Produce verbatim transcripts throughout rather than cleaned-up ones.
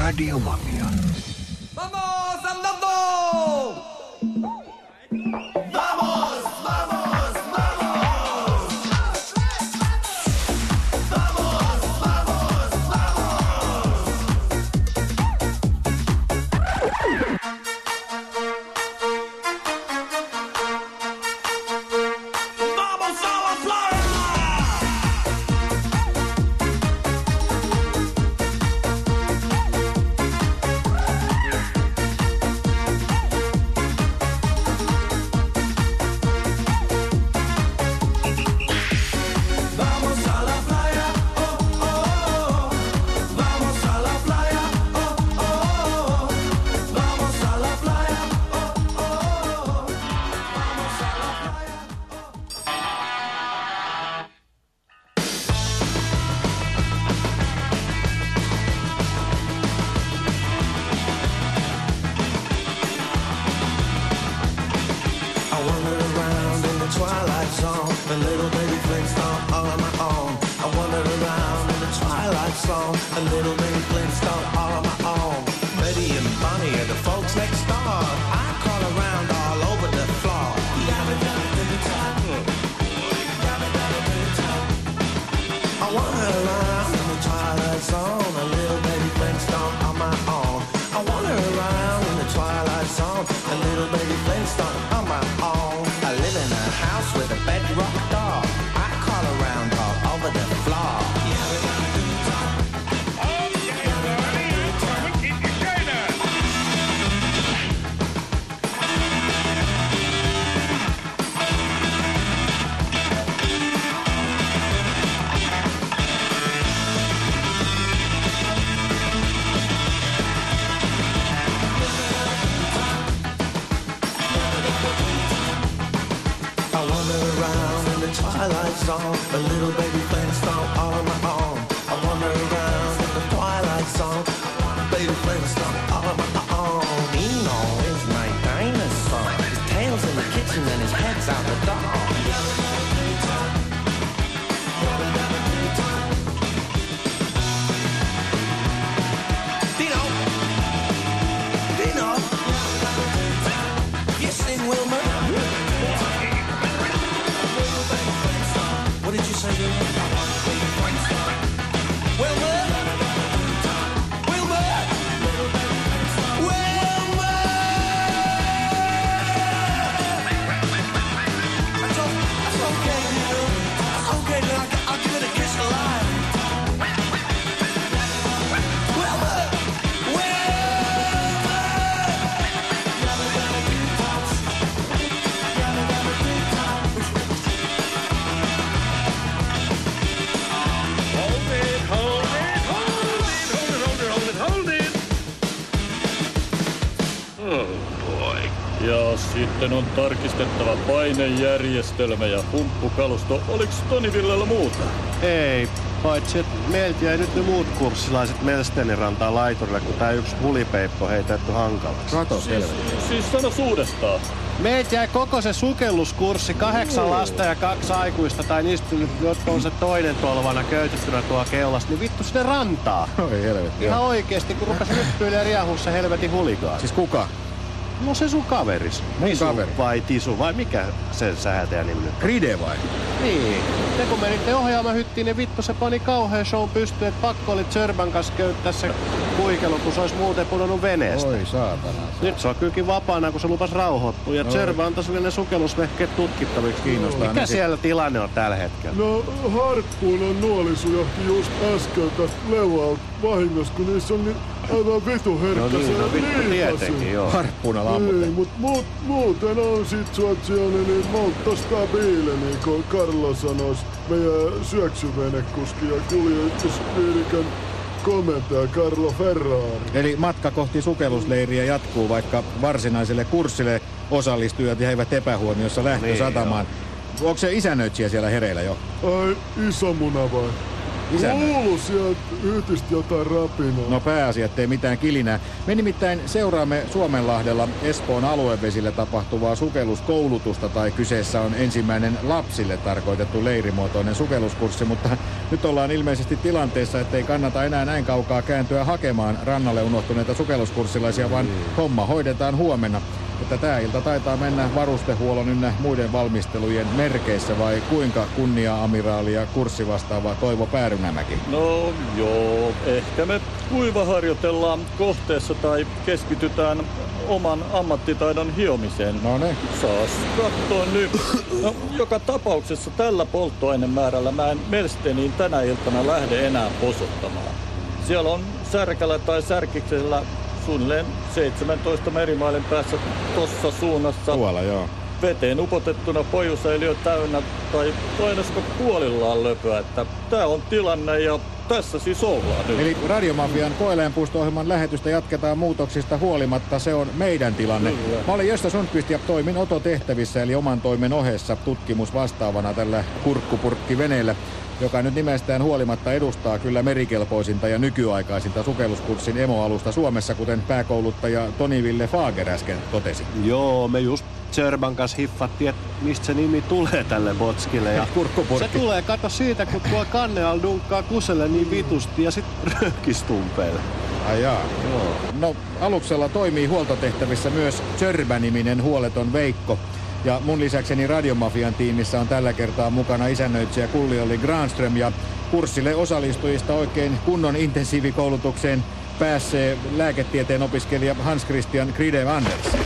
Radiomafia. ¡Vamos, andando! ¡Vamos, vamos, vamos! ¡Vamos, vamos, vamos! ¡Vamos a la playa! A little baby Flintstone all on my own. I wandered around in the twilight zone. A little baby Flintstone all on my own. Betty and Bonnie are the folks next door. I crawl around all over the floor. I wander around in the twilight zone. A little baby Flintstone on my own. I wander around in the twilight zone. A little baby Flintstone on my own. I live in a house with a bedrock door. I crawl around all over the floor. Twilight zone, a little baby Flintstone all on my own. I wander around in the twilight zone, baby Flintstone all on my own. Eno is my dinosaur. His tail's in the kitchen and his head's out the door. Dino, Dino, you sing Wilma? What did you say, Wilma? Wilma? Wilma? Wilma? That's, all, that's okay, Dino. That's okay, Dino. I'll, I'll give it a kiss alive. Wilma? Ja sitten on tarkistettava painejärjestelmä ja pumppukalusto. Oliks Toni Villellä muuta? Ei, paitsi että meiltä jäi nyt ne muut kurssilaiset Melstenin rantaan laiturille, kun tää yksi hulipeippo heitetty hankalaksi. Katos helvetti. Siis, siis sano uudestaan. Meiltä jäi koko se sukelluskurssi, kahdeksan lasta ja kaksi aikuista, tai niistä, jotka on se toinen tolvana köytettynä tuo keulasta, niin vittu sinne rantaa. Oi helvetti. Ihan oikeesti, kun rupes hyppyilee riehuun se helvetin huligaan. Siis kuka? No se sun kaveris. Mun Tisu kaveri? vai Tisu vai mikä sen sähätäjä nimi nyt? Ride vai? Niin. Te kun menitte ohjaamaan hyttiin, niin vittu se pani kauhean show pystyyn, että pakko oli Zerban kanssa köyttää se kuikelu, kun se olisi muuten pudonnut veneestä. Oi saatana. Nyt se on kylläkin vapaana, kun se lupas rauhoittua. Ja Zerba antoi sille ne sukellusvehkeet tutkittaviksi. Kiinnostaa. Mikä niin siellä tilanne on tällä hetkellä? No, harppuunan nuolisu johti just äsken tästä leualta vahingossa, kun niissä on niin aivan vitu herkkä. No niin, no vittu tietenkin, joo. Harppuna lamputeen. Niin, mut muut, muuten on situaationi niin monta stabiile, niin kuin Karlo sanois, meidän syöksyvenekuski ja kuljetusliilikön komentaja Carlo Ferrari. Eli matka kohti sukellusleiriä jatkuu, vaikka varsinaiselle kurssille osallistujat jäivät epähuomiossa lähtösatamaan. Niin, onko se isännöitsijä siellä hereillä jo? Ai, iso muna vai? Isännä. Kuulu sieltä yhtistä jotain rapinaa. No pääasia, ettei mitään kilinää. Me nimittäin seuraamme Suomenlahdella Espoon aluevesillä tapahtuvaa sukelluskoulutusta, tai kyseessä on ensimmäinen lapsille tarkoitettu leirimuotoinen sukelluskurssi, mutta nyt ollaan ilmeisesti tilanteessa, ettei kannata enää näin kaukaa kääntyä hakemaan rannalle unohtuneita sukelluskurssilaisia, vaan homma hoidetaan huomenna. Että tää ilta taitaa mennä varustehuollon ynnä muiden valmistelujen merkeissä, vai kuinka kunnia-amiraali ja kurssivastaava Toivo Päärynämäki? No joo, ehkä me kuivaharjoitellaan kohteessa tai keskitytään oman ammattitaidon hiomiseen. No ne. Saas katsoa nyt. No, joka tapauksessa tällä polttoainemäärällä mä en Melsteniin tänä iltana lähde enää posottamaan. Siellä on Särkällä tai Särkiksellä suunnilleen seitsemäntoista merimailen päässä tossa suunnassa. Tuolla, joo. Veteen upotettuna pojusäiliö täynnä tai toinesko puolillaan löpöä, että tää on tilanne ja tässä siis ollaan nyt. Eli Radiomafian koeläinpuisto-ohjelman lähetystä jatketaan muutoksista huolimatta, se on meidän tilanne. Kyllä. Mä olin Gösta Sundqvist ja toimin Oto-tehtävissä, eli oman toimen ohessa tutkimusvastaavana tällä kurkkupurkkiveneellä, joka nyt nimestään huolimatta edustaa kyllä merikelpoisinta ja nykyaikaisinta sukelluskurssin emoalusta Suomessa, kuten pääkouluttaja Toni Ville Fager äsken totesi. Joo, me just Sörban kanssa hiffattiin, että mistä se nimi tulee tälle botskille. Ja Kurkkupurkki. se tulee, kato siitä, kun tuo kanneal dunkkaa kuselle niin vitusti ja sit röökistumpeille. Ai jaa. Joo. No, aluksella toimii huoltotehtävissä myös Sörbä-niminen huoleton Veikko. Ja mun lisäkseni Radiomafian tiimissä on tällä kertaa mukana isännöitsijä Kulli-Olli Granström, ja kurssille osallistujista oikein kunnon intensiivikoulutukseen pääsee lääketieteen opiskelija Hans Christian Gride Andersen,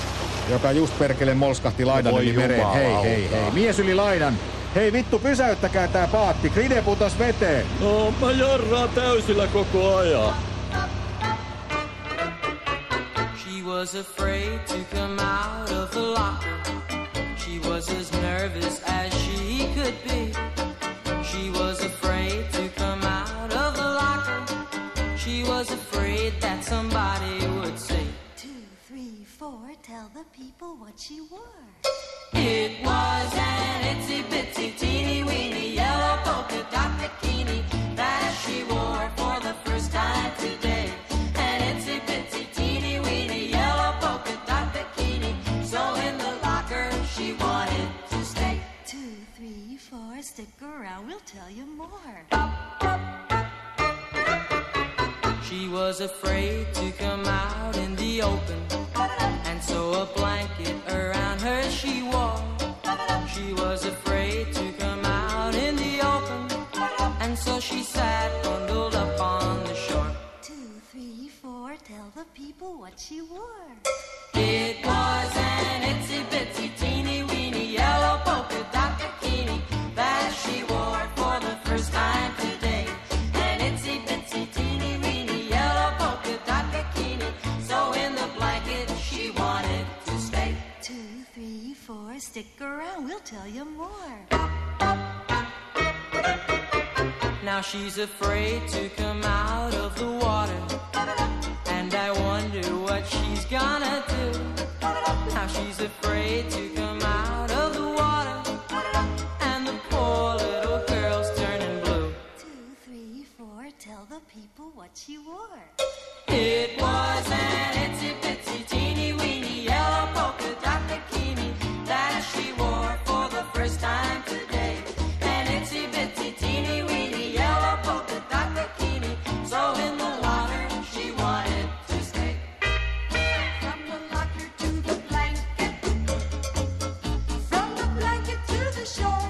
joka just perkele molskahti laidan Voi yli mereen. jumalauta. Hei, hei, hei. Mies yli laidan. Hei vittu, pysäyttäkää tää paatti. Gride putos veteen. No, mä jarraan täysillä koko ajan. She was afraid to come out of the locker. She was as nervous as she could be. She was afraid to come out of the locker. She was afraid that somebody would say, Two, three, four, tell the people what she wore. it was an itsy bitsy teeny weeny yellow polka dot bikini that she wore for the first time today. An itsy bitsy teeny weeny yellow polka dot bikini, so in the locker she wanted to stay. Two, three, four, stick around, we'll tell you more. She was afraid to come out in the open, and so a blanket around her she wore. She was afraid to come out in the open, and so she sat bundled up on the shore. Two, three, four, tell the people what she wore. It was an itsy bitsy teeny weeny yellow polka dot bikini that she wore for the first time today. An itsy bitsy teeny weeny yellow polka dot bikini, so in the blanket she wanted to stay. Two, three, four, stick around, we'll tell you more. Now she's afraid to come out of the water, and I wonder what she's gonna do. Now she's afraid to come out of the water, and the poor little girl's turning blue. Two, three, four, tell the people what she wore. It was an itsy bitsy teeny weeny yellow polka dot bikini that she wore for the first time today. An itsy bitsy teeny weeny yellow polka dot bikini, so in the water she wanted to stay. From the locker to the blanket, from the blanket to the shore,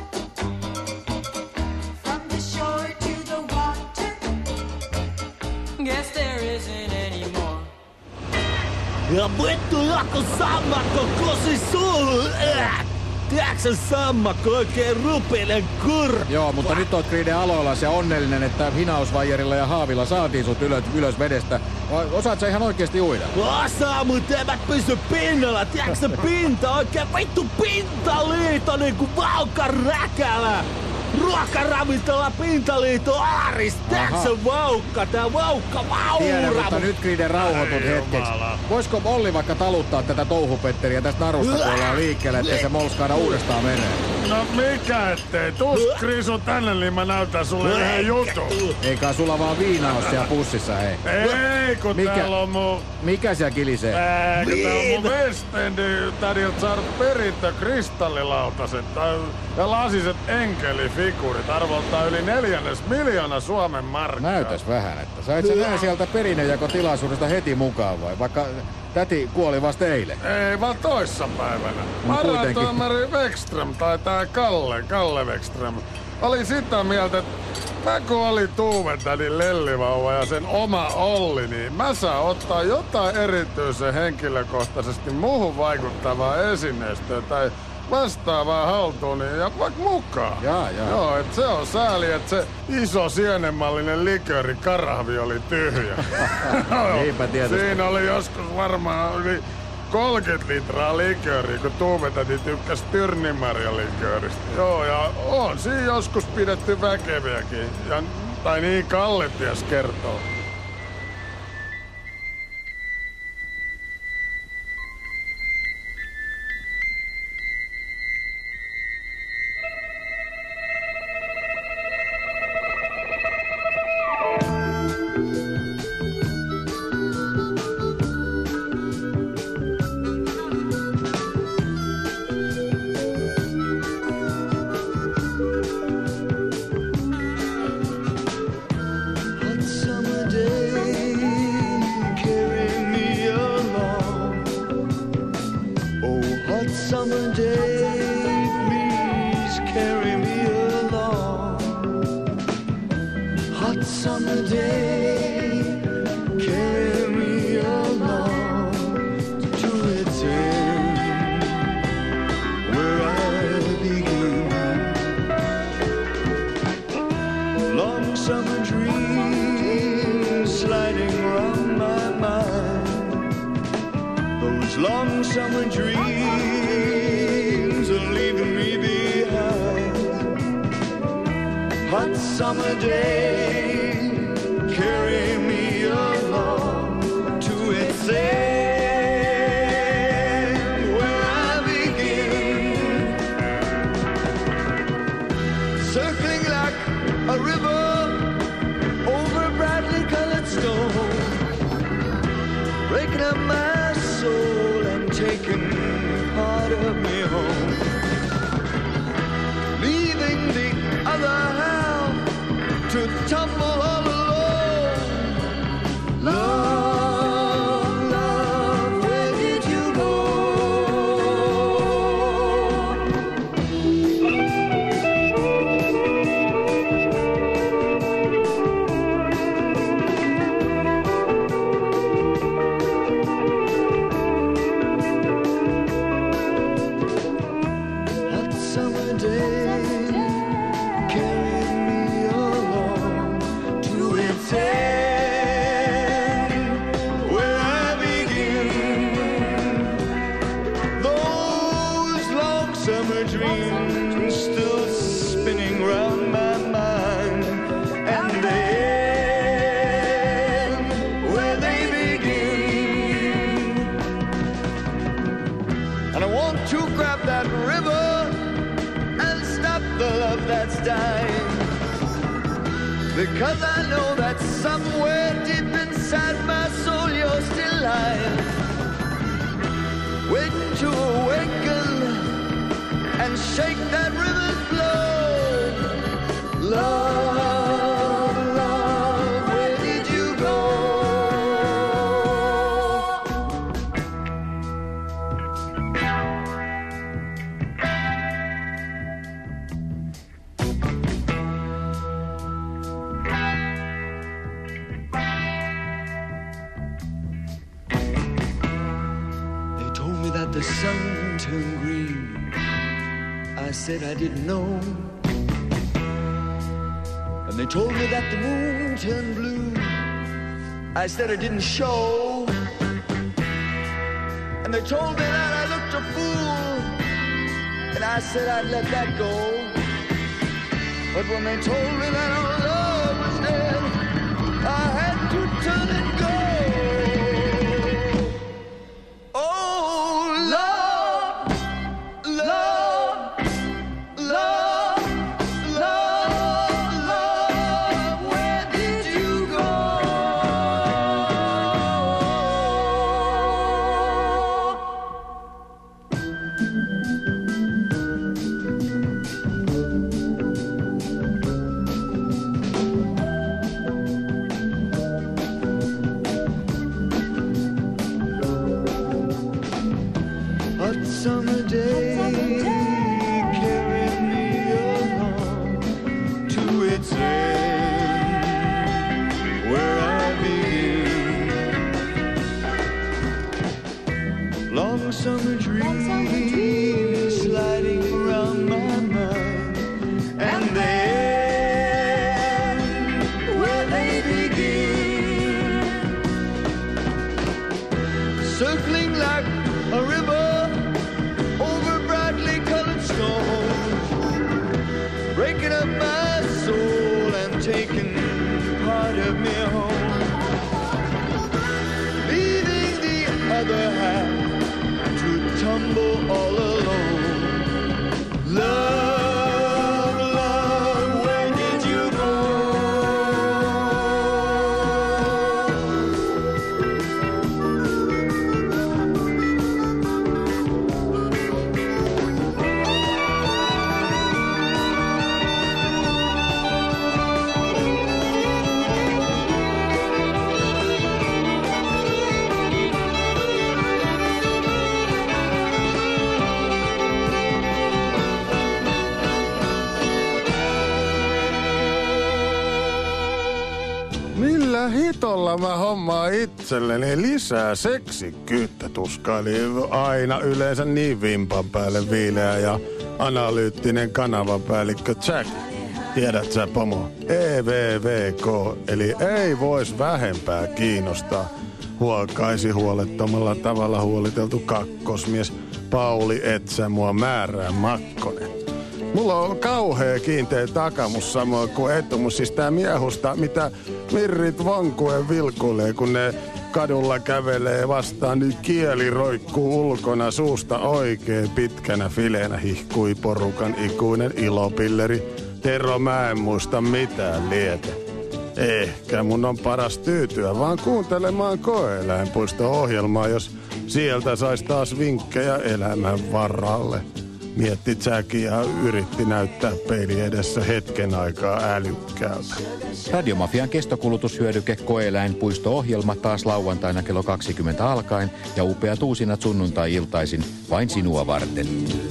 from the shore to the water. Guess there isn't any more. Ja vittu joku sammakko kusi suuhun. Äh! Tiedätkö sammakko oikein rupinen kur... Joo, mutta nyt oot Gride aloillas ja onnellinen, että hinausvaijerilla ja haavilla saatiin sut ylös, ylös vedestä. Vai osaat sä ihan oikeesti uida? Osaa, mut en mä pysy pinnalla. Tiedätkö pinta? Oikein vittu pintaliito niinku vaukan räkälä. Ruokaravintola Pintaliito Aaris, tääks on vaukka, tää vaukka Tiedän, mutta vaura. nyt Griden rauhoitut hetkeksi. Voisiko Olli vaikka taluttaa tätä touhupetteriä tästä narusta, kun ollaan liikkeelle, ettei se molskaada uudestaan menee? No mikä ettei? Tuus Krisu tänne, niin mä näytän sulle yhden jutun. Eikä sulla vaan viinaa ole siellä pussissa, hei. Ei, kun Mikä? täällä on mun... Mikä siellä kilisee? Ää, kun täällä on mun West Endin tädiltä saanut perintö kristallilautaset tai- ja lasiset enkelifiguurit arvoltaan yli neljännes miljoona Suomen markkaa. Näytäs vähän, että sait sä nää sieltä perinnönjakotilaisuudesta heti mukaan vai? Vaikka täti kuoli vasta eilen. Ei vaan toissapäivänä. No kuitenkin. Varatuomari Wexström tai tää Kalle, Kalle Wexström, oli sitä mieltä, että mä kun oli Tuuvetädin lellivauva ja sen oma Olli, niin mä saan ottaa jotain erityisen henkilökohtaisesti muuhun vaikuttavaa esineistöä tai vastaavaa haltuun niin ja vaikka mukaan. Jaa, jaa. Joo, et se on sääli, että se iso sienemallinen likööri karahvi oli tyhjä. Niinpä tietysti. Siinä oli joskus varmaan yli kolmekymmentä litraa likööriä, kun Tuuvetäti tykkäsi Tyrnimarja-likööristä. Joo, ja on siinä joskus pidetty väkeviäkin. Ja, tai niin Kalle ties kertoo. Hot summer day, carry me along. Oh, hot summer day, please carry me along. Hot summer day, carry me along to its end, where I begin. Long summer dreams sliding round my mind. Those long summer dreams are leaving me behind. Hot summer day, carry me along to its end, where I begin. Circling like a river over brightly colored stone, breaking up my soul and taking part of me home, leaving the other half to tumble all alone. Love, love, where did you go? Hot summer day, carry me along to its end, where I begin. Those long summer dreams still spinning round my mind, and they end where they begin. And I want to grab that river and stop the love that's dying, because I know that somewhere deep inside my soul you're still lying, waiting to awaken and shake that river's flow. Love, love, where did you go? They told me that the sun turned green. I said I didn't know. And they told me that the moon turned blue. I said I didn't show. And they told me that I looked a fool. And I said I'd let that go. But when they told me that our love was dead, I had to turn and go. Oh, love, love, love, love, love, where did you go? Hot summer day, carried me along to its end, where I begin. Long summer dreams sliding around my mind, and then where they begin, circling like a river over brightly colored stones, breaking up my soul and taking part of me home, leaving the other half to tumble all alone. Love, love, where did you go? Millä hitolla mä hommaan itselleni lisää seksikkyyttä, tuskaili aina yleensä niin vimpan päälle viileä ja analyyttinen kanavapäällikkö Jack. Tiedät sä, pomo? E V V K, eli ei vois vähempää kiinnostaa. Huokaisi huolettomalla tavalla huoliteltu kakkosmies Pauli Etsä mua määrää Makkonen. Mulla on kauhea kiinteä takamus samoin kuin etumus, siis tää miehusta, mitä mirrit vankuen vilkuilee, kun ne kadulla kävelee vastaan, niin kieli roikkuu ulkona suusta oikein pitkänä fileenä, hihkui porukan ikuinen ilopilleri. Tero, mä en muista mitään lietä. Ehkä mun on paras tyytyä vaan kuuntelemaan koe-eläinpuisto-ohjelmaa, jos sieltä sais taas vinkkejä elämän varalle. Mietti Jackie ja yritti näyttää peili edessä hetken aikaa älykkäältä. Radiomafian kestokulutushyödyke koe-eläinpuisto-ohjelma taas lauantaina kello kaksikymmentä alkaen ja upeat uusinat sunnuntai-iltaisin vain sinua varten.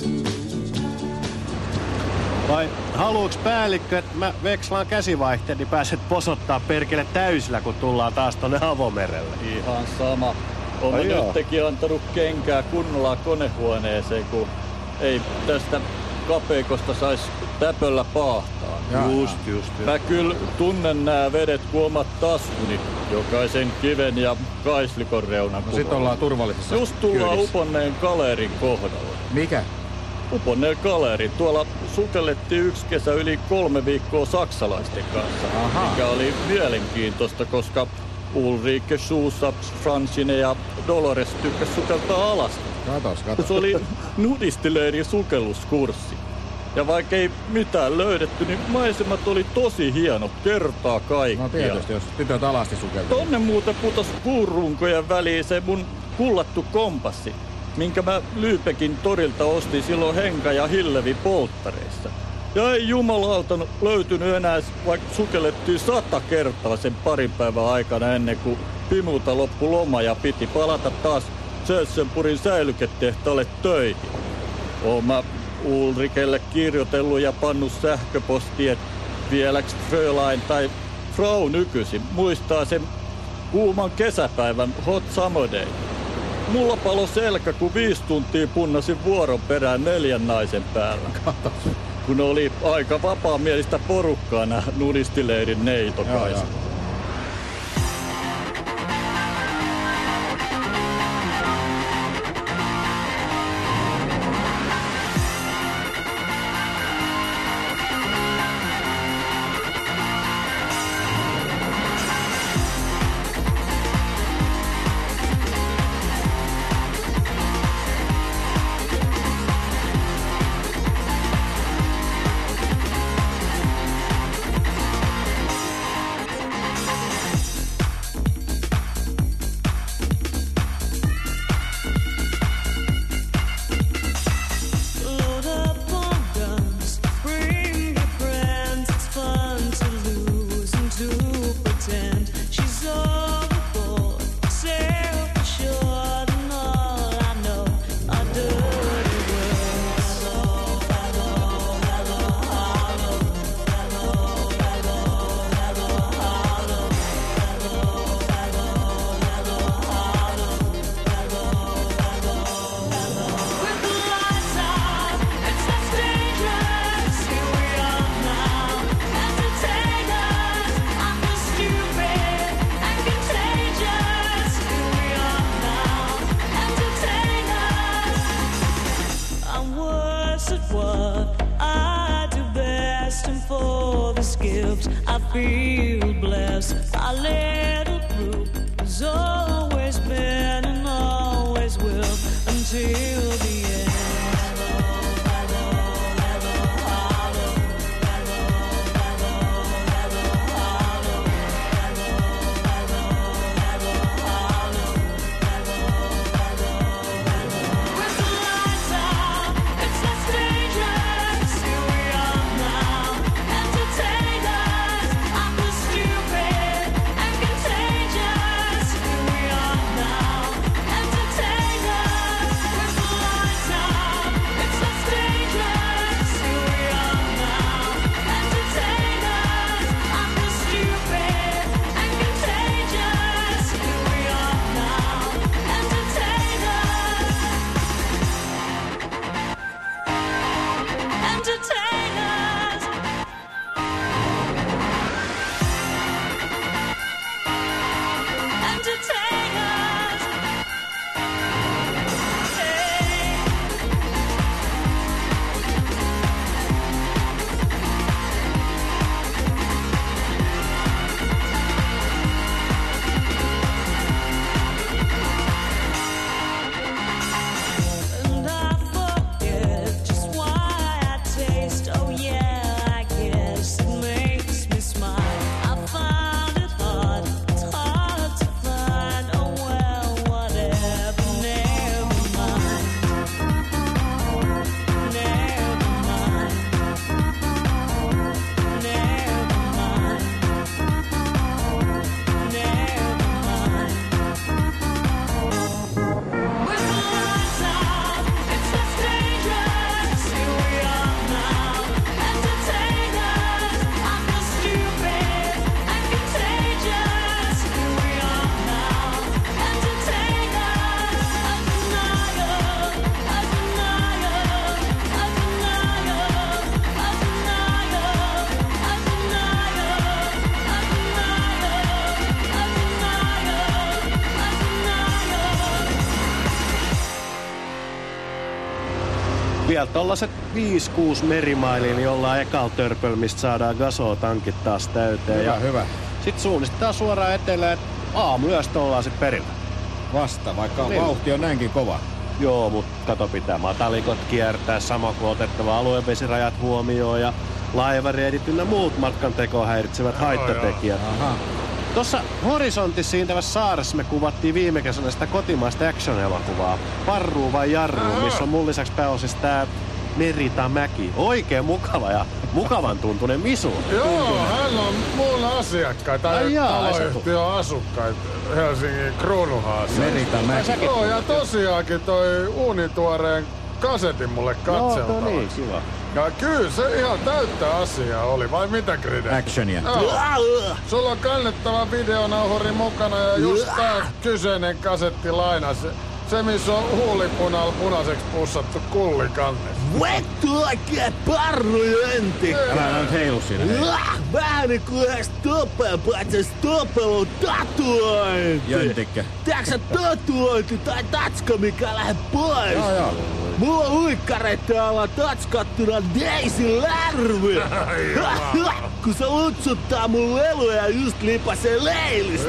Vai haluuks päällikkö, että mä vekslaan käsivaihteen, niin pääset posottaa perkele täysillä, kun tullaan taas tonne avomerelle? Ihan sama. Olen nytkin antanut kenkää kunnolla konehuoneeseen, kun ei tästä kapeikosta sais täpöllä paahtaa. Just, just, just. Mä kyllä tunnen nää vedet kuin omat taskuni, jokaisen kiven ja kaislikon reunan. No sit ollaan turvallisessa Just tullaan kyydissä. Uponneen Galeerin kohdalla. Mikä? Uponneen Galeri. Tuolla sukellettiin yksi kesä yli kolme viikkoa saksalaisten kanssa. Aha. Mikä oli mielenkiintoista, koska Ulrike, Schusaps, Francine ja Dolores tykkäs sukeltaa alasti. Katos, katos. Se oli nudistileirin sukelluskurssi. Ja vaikka ei mitään löydetty, niin maisemat oli tosi hieno kertaa kaikkiaan. No tietysti, jos tytöt alasti sukeltaa. Tonne muuten putos puurunkojen väliin se mun kullattu kompassi, minkä mä Lyypekin torilta ostin silloin Henka ja Hillevi polttareissa. Ja ei jumalauta löytynyt enää, vaikka sukellettiin sata kertaa sen parin päivän aikana ennen kuin Pimulta loppui loma ja piti palata taas Sössenpurin säilyketehtaalle töihin. Oon mä Ulrikelle kirjoitellut ja pannut sähköpostiin, että vieläks Frölain tai Frau nykyisin muistaa sen kuuman kesäpäivän Hot Summer Day. Mulla palo selkä, kun viisi tuntia punnasin vuoron perään neljän naisen päällä. Katos. Kun oli aika vapaamielistä porukkaa nää nudistileirin neitokaiset. feel blessed. Our little group has always been and always will until the end. Vielä tollaset viisi kuusi merimailia, niin ollaan ekalla törpölmistä saadaan gasoa tankit taas täyteen. Hyvä, ja hyvä. Sit suunnistetaan suoraan etelään, että aamuyöstä ollaan sit perillä. Vasta, vaikka Niin. vauhti on näinkin kova. Joo, mutta kato, pitää matalikot kiertää, sama kuin otettava aluevesirajat huomioon ja laivareidit ynnä muut matkan tekoa häiritsevät haittatekijät. Aha. Tuossa horisontissa siintävässä saaressa me kuvattiin viime kesänä sitä kotimaista action-elokuvaa. Parruu vai jarruu, missä on mun lisäksi pääosissa tää Merita Mäki. Oikein mukava ja mukavan tuntunen Misu. Joo, hän on mun asiakkaita, Ai jaa, ai sä taloyhtiön asukkaita Helsingin Kruunuhaassa. Merita Mäki. Joo, ja tosiaankin toi uunituoreen kasetin mulle No, katseltavaksi. no niin, kiva. Ja kyllä se ihan täyttä asiaa oli, vai mitä Gride? Actionia. Joo. Sulla on kannettava videonauhuri mukana ja just tää kyseinen kasetti lainas. Se, missä on huulipunalla punaiseksi pussattu kullikanne. Vettu oikein parrujönti! Älä nyt heilu siinä. hei. Vähän niinku yhdessä Stoppel, paitsi Stoppel on tatuointi! Jöntikkä. Tiedätkö sä tatuointi tai tatska, mikä lähde pois? Joo, joo. Mulla on uikkareitten alla tatskattuna Daisy Lärvy! Kun se lutsuttaa mun leluja ja just lipasee leilistä!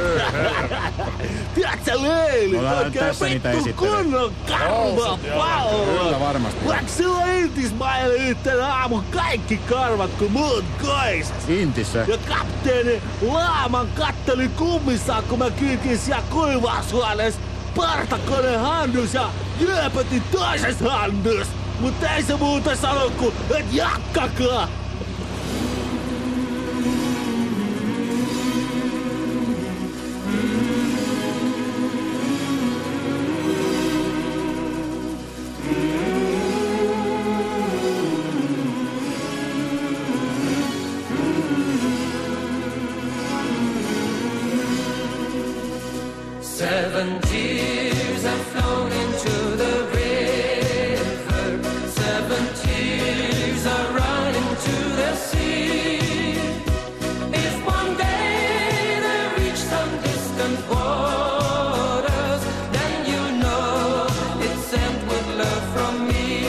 Tiedätkö sä leilit? No, älä nyt Oikein tässä niitä vittu esittele. kunnon karvapallo! Kyllä varmasti. Vaikka silloin Intismaille yhtenä aamun kaikki karvat kun muut koisas. Intissä. Ja kapteeni Laaman katteli kummissaan, kun mä kyykin siellä kuivaushuoneessa partakoneen handus ja jööpötin toisessa handus. Mut ei se muuta sano kuin, et jakkakaa! Seven tears have flown into the river. Seven tears are running to the sea. If one day they reach some distant waters, then you know it's sent with love from me.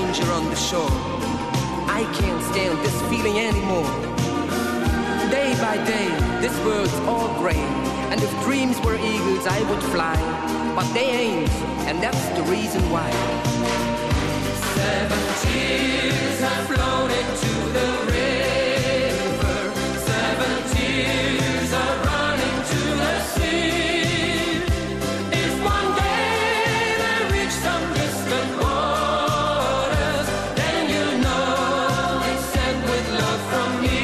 stranger on the shore. I can't stand this feeling anymore. Day by day, this world's all gray. And if dreams were eagles, I would fly. But they ain't, and that's the reason why. Seven tears have flown into the river. Seven tears are running to the sea. If one day they reach some distant waters, then you know it's sent with love from me.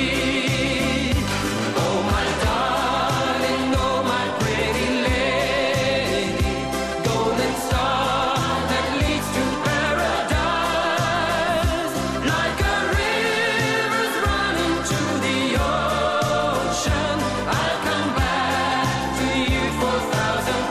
Oh my darling, oh my pretty lady, golden star that leads to paradise. Like a river's running to the ocean, I'll come back to you for a thousand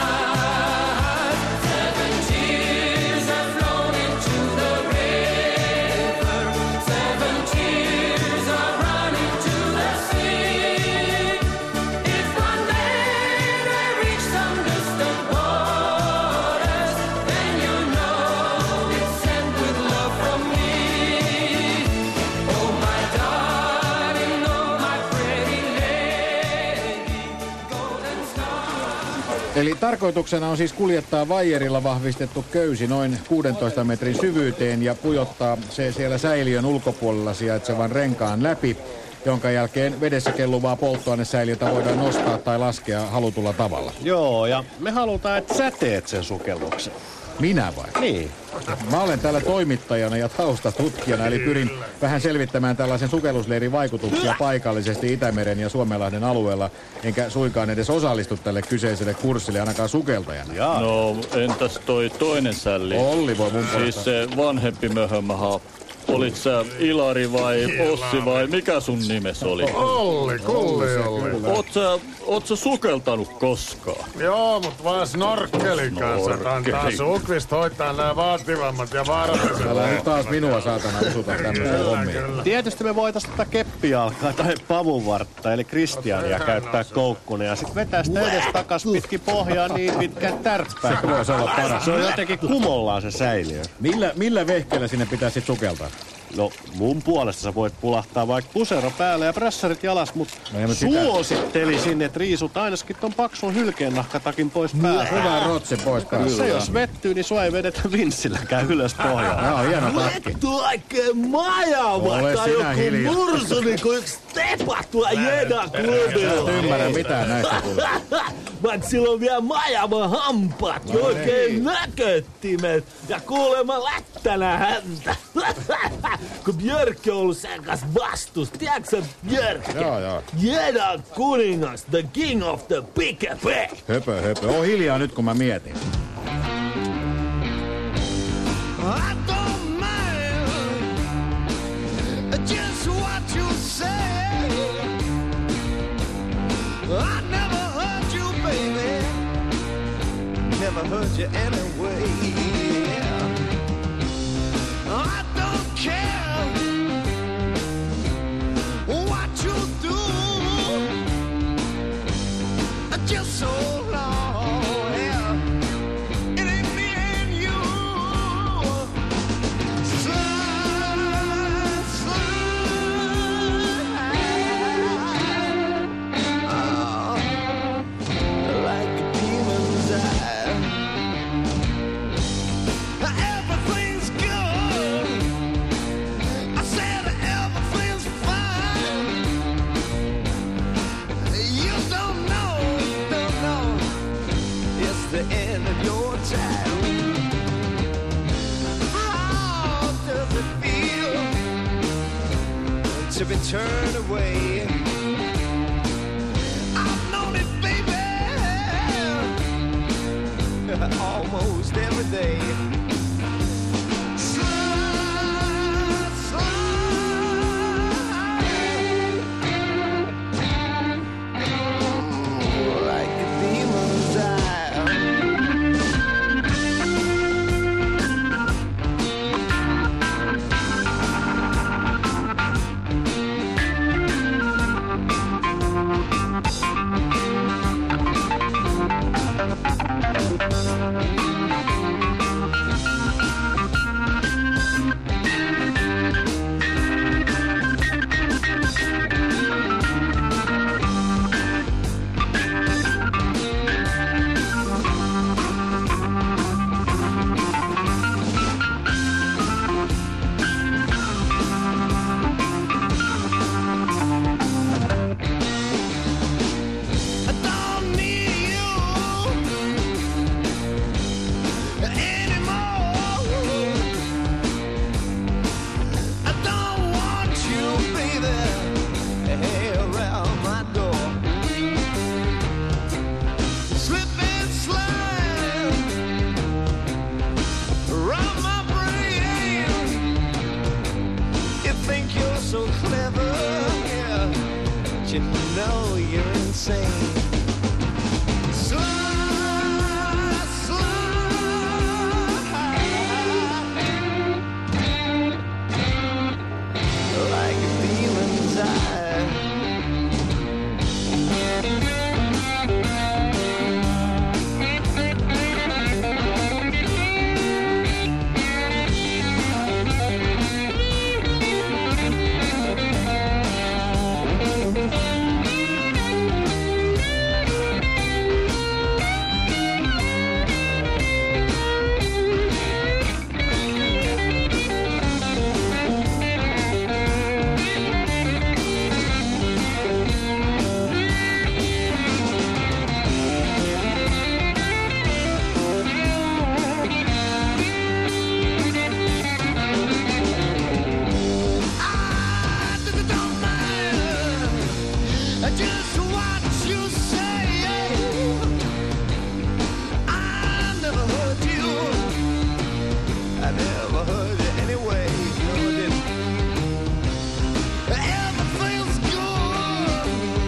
miles. Seven tears have flown into the river. Seven tears are running to the sea. If one day they reach some distant waters, then you know it's sent with love from me. Oh my darling, oh my pretty lady, golden star. Eli tarkoituksena on siis kuljettaa vaijerilla vahvistettu köysi noin kuudentoista metrin syvyyteen ja pujottaa se siellä säiliön ulkopuolella sijaitsevan renkaan läpi, jonka jälkeen vedessä kelluvaa polttoainesäiliötä voidaan nostaa tai laskea halutulla tavalla. Joo, ja me halutaan, että sä teet sen sukelluksen. Minä vai? Niin. Mä olen täällä toimittajana ja taustatutkijana, eli pyrin vähän selvittämään tällaisen sukellusleirin vaikutuksia paikallisesti Itämeren ja Suomenlahden alueella, enkä suinkaan edes osallistu tälle kyseiselle kurssille ainakaan sukeltajana. Jaa. No, entäs toi toinen sälli? Olli voi mun Siis puolesta. se vanhempi möhömäha. Olit sä Ilari vai Ossi vai mikä sun nimes oli? Olli, kulli Olli. Oot sä, oot sä sukeltanut koskaan? Joo, mut vaan snorkkelin kanssa. Antaa Sukvist hoitaa nämä vaativammat ja vaaralliset. Älä nyt taas minua saatana usuta tämmöisiä hommia. Tietysti me voitais tätä keppijalkaa tai pavunvartta, eli Kristiania käyttää koukkuna ja sit vetää sitä edes takas pitkin pohjaa niin pitkään tärppää. Se voisi olla paras. Se on jotenkin kumollaan se säiliö. Millä, millä vehkeellä sinne pitäisi sit sukeltaa? No, mun puolesta sä voit pulahtaa vaikka pusero päälle ja prässärit jalas, mut No ei, mut sitä- suosittelisin, että riisut ainakin ton paksun hylkeennahkatakin pois päältä. Hyvä rotse pois päästä. Se jos vettyy, niin sua ei vedetä vinssilläkään ylös pohjaan. Joo, hieno takki. Vittu oikein majava Ole tai sinä joku hiljaa. mursu niinku yks tepa tuolla Jedan Sä et klubilla. ymmärrä mitään näistä kuule. Vaikka sillä on vielä majava hampaat ja oikein näköttimet ja kuulemma lättänä häntä. Kun Björk on ollut sen kanssa vastus. Tiedätkö sä Björk? Joo, joo. Jedan kuningas, the king of the pikepe. Höpö, höpö. Oo hiljaa nyt kun mä mietin. I don't mind just what you say. I never hurt you, baby. Never hurt you anyway. I don't care what you do. Just so long, yeah. It ain't me and you. Slide, slide. Oh, like a demon's eye. Everything's good. I said everything's fine. You don't know, don't know. It's the end of your time. How does it feel to be turned away? I've known it, baby, almost every day. Slide, slide, like a demon's eye. you know you're insane. Slide, slide, like a demon's eye. Just what you say. I never heard you. I never heard it anyway. No, I didn't. Everything's good.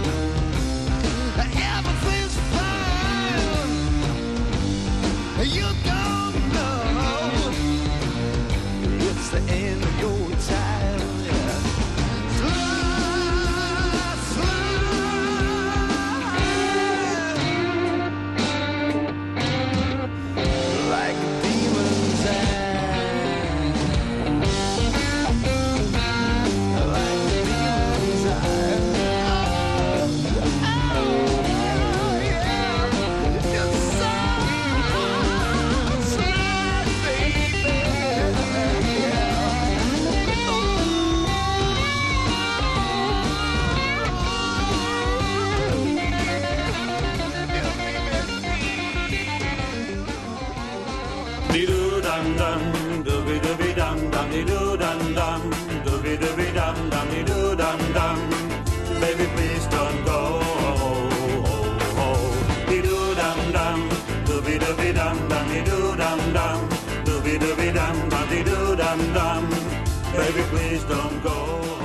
Everything's fine. You don't know. It's the end of your time. Yeah. Like a demon's eye. Like a demon's eye. Oh, yeah. You're so slight, baby. Doo dum dum, dooby dooby dum dum, doo dum dum, dooby dooby dum dum, doo dum dum. Baby, please don't go. Doo dum dum, dooby dooby dum dum, doo dum dum, dooby dooby dum dum, doo dum dum. Baby, please don't go.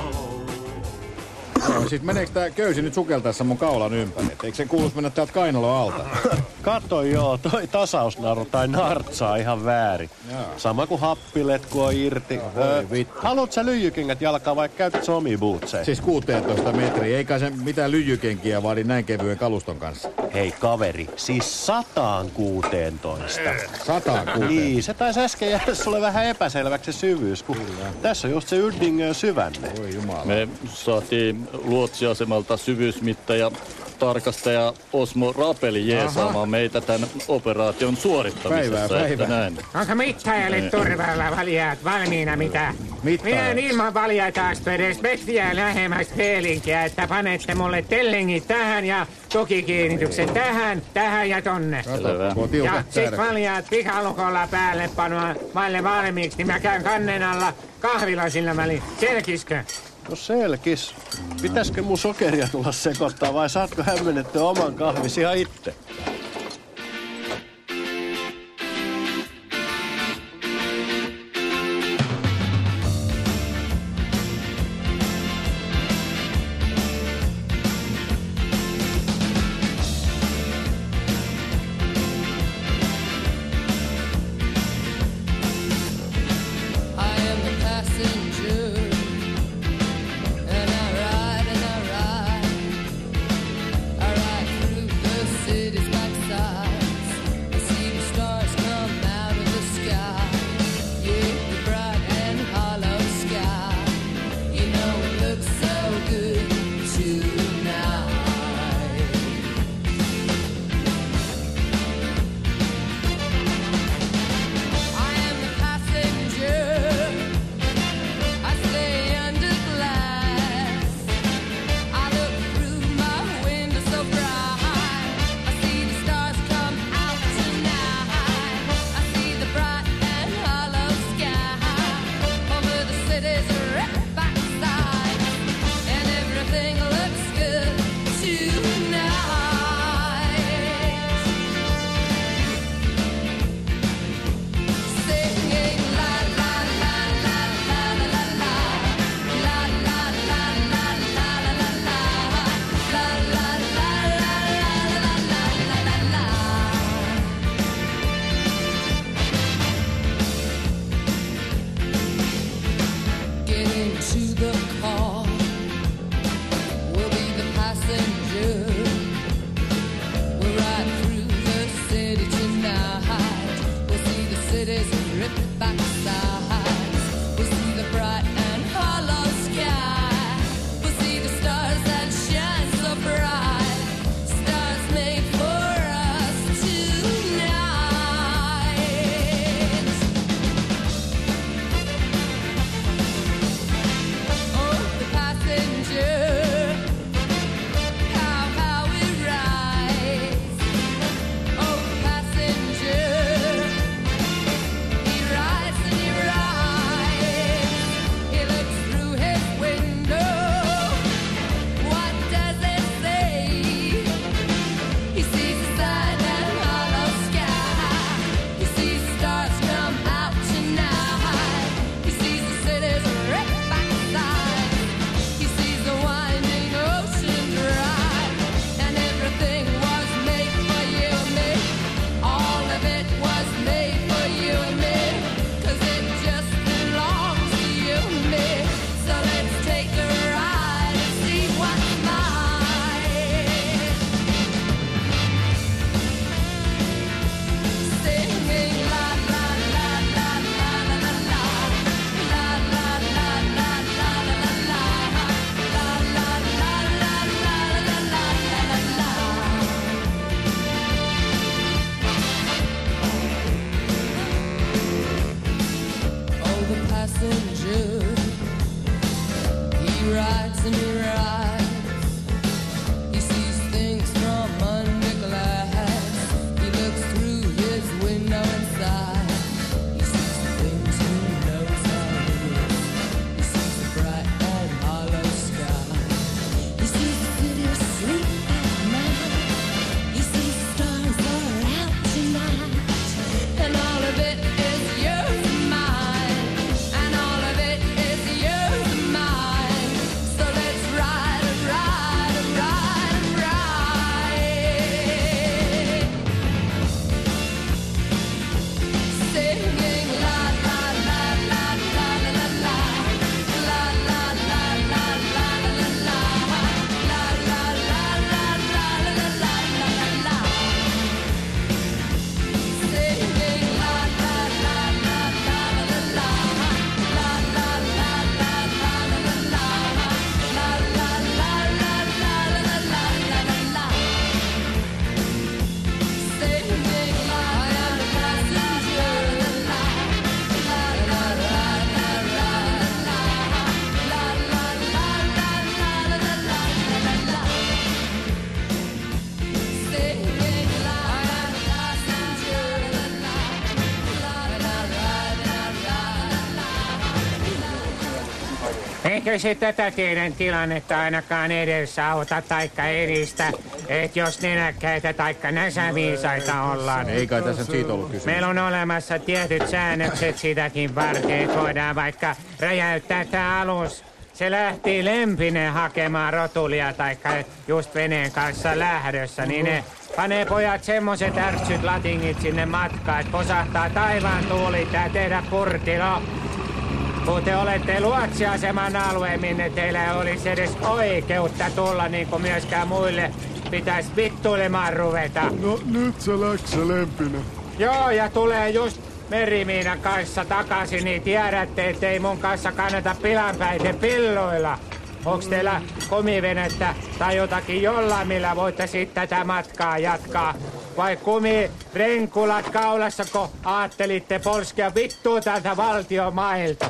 Joo, siis meneekö tää köysi nyt sukeltaessa mun kaulan ympäri? Eikö se kuulus mennä täältä kainalon alta? Kato joo, toi tasausnaru tai nartsaa ihan väärin. Jaa. Sama kuin happiletku on irti. Öö, haluut sä lyijykengät jalkaa vai käytät sä omia bootseja? Siis kuusitoista metriä, eikä se mitään lyijykenkiä vaadi näin kevyen kaluston kanssa. Hei kaveri, siis sataan kuuteentoista. Sataan kuuteen. Niin, se taisi äsken jäädä sulle vähän epäselväksi se syvyys, kun tässä on just se Yrdingön syvänne. Oi jumala. Me saatiin luotsiasemalta syvyysmittaja tarkastaja Osmo Rapeli jeesaamaan meitä tämän operaation suorittamisessa. Päivää, että päivää. näin. Onko mittajalle turvalla valjaat valmiina mitä? Minä en ilman valjaita astu edes metriä lähemmäs Helsinkiä, että panette mulle tellingit tähän ja tukikiinnityksen tähän, tähän ja tonne. Ja sit valjaat pikalukolla päälle panoa vaille valmiiksi, niin mä käyn kannen alla kahvilla sillä väliin. Selkiskö? No selkis. Pitäisikö mun sokeria tulla sekoittaa vai saatko hämmennettyä oman kahvisi ihan itse? City's like eikö se tätä teidän tilannetta ainakaan edessä auta taikka edistä, että jos nenäkkäitä taikka näsäviisaita ollaan? Ei kai tässä siitä ollut kysymys. Meillä on olemassa tietyt säännökset sitäkin varten, että voidaan vaikka räjäyttää tämä alus. Se lähti Lempinen hakemaan rotulia taikka just veneen kanssa lähdössä, niin ne panee pojat semmoset ärtsyt latingit sinne matkaan, että posahtaa taivaan tuuli tää tehdä purtilo. Kun te olette luotsiaseman alue, minne teillä ei olisi edes oikeutta tulla, niin kuin myöskään muille pitäisi vittuilemaan ruveta. No nyt se läks se Lempinen. Joo, ja tulee just Merimiinan kanssa takaisin, niin tiedätte, ettei mun kanssa kannata pilanpäiten pilloilla. Onks teillä kumivenettä tai jotakin jollain, millä voittaisiin tätä matkaa jatkaa? Vai kumirenkulat kaulassa, kun aattelitte polskia vittua tältä valtiomailta?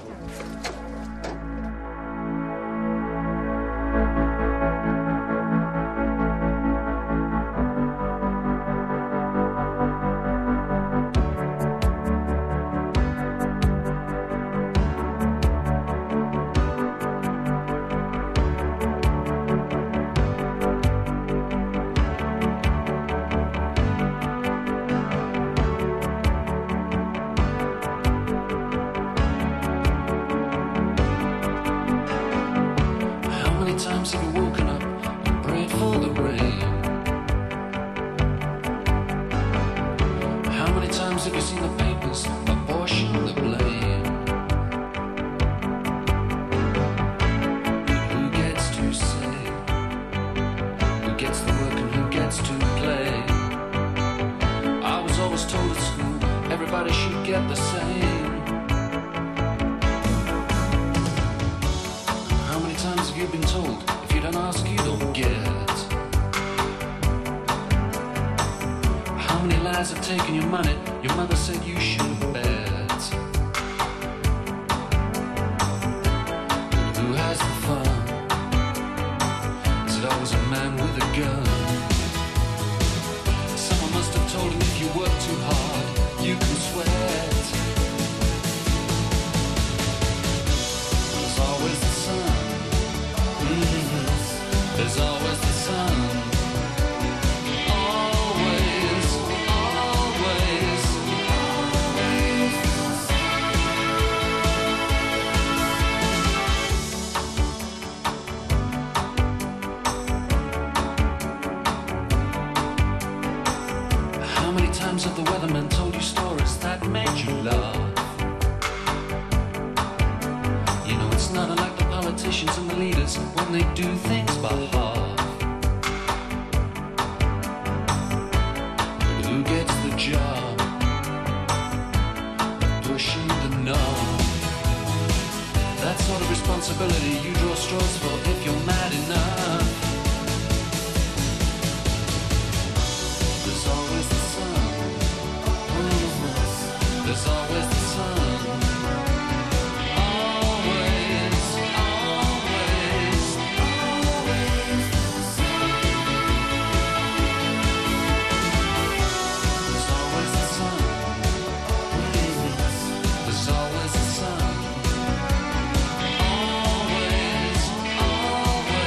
Always, always.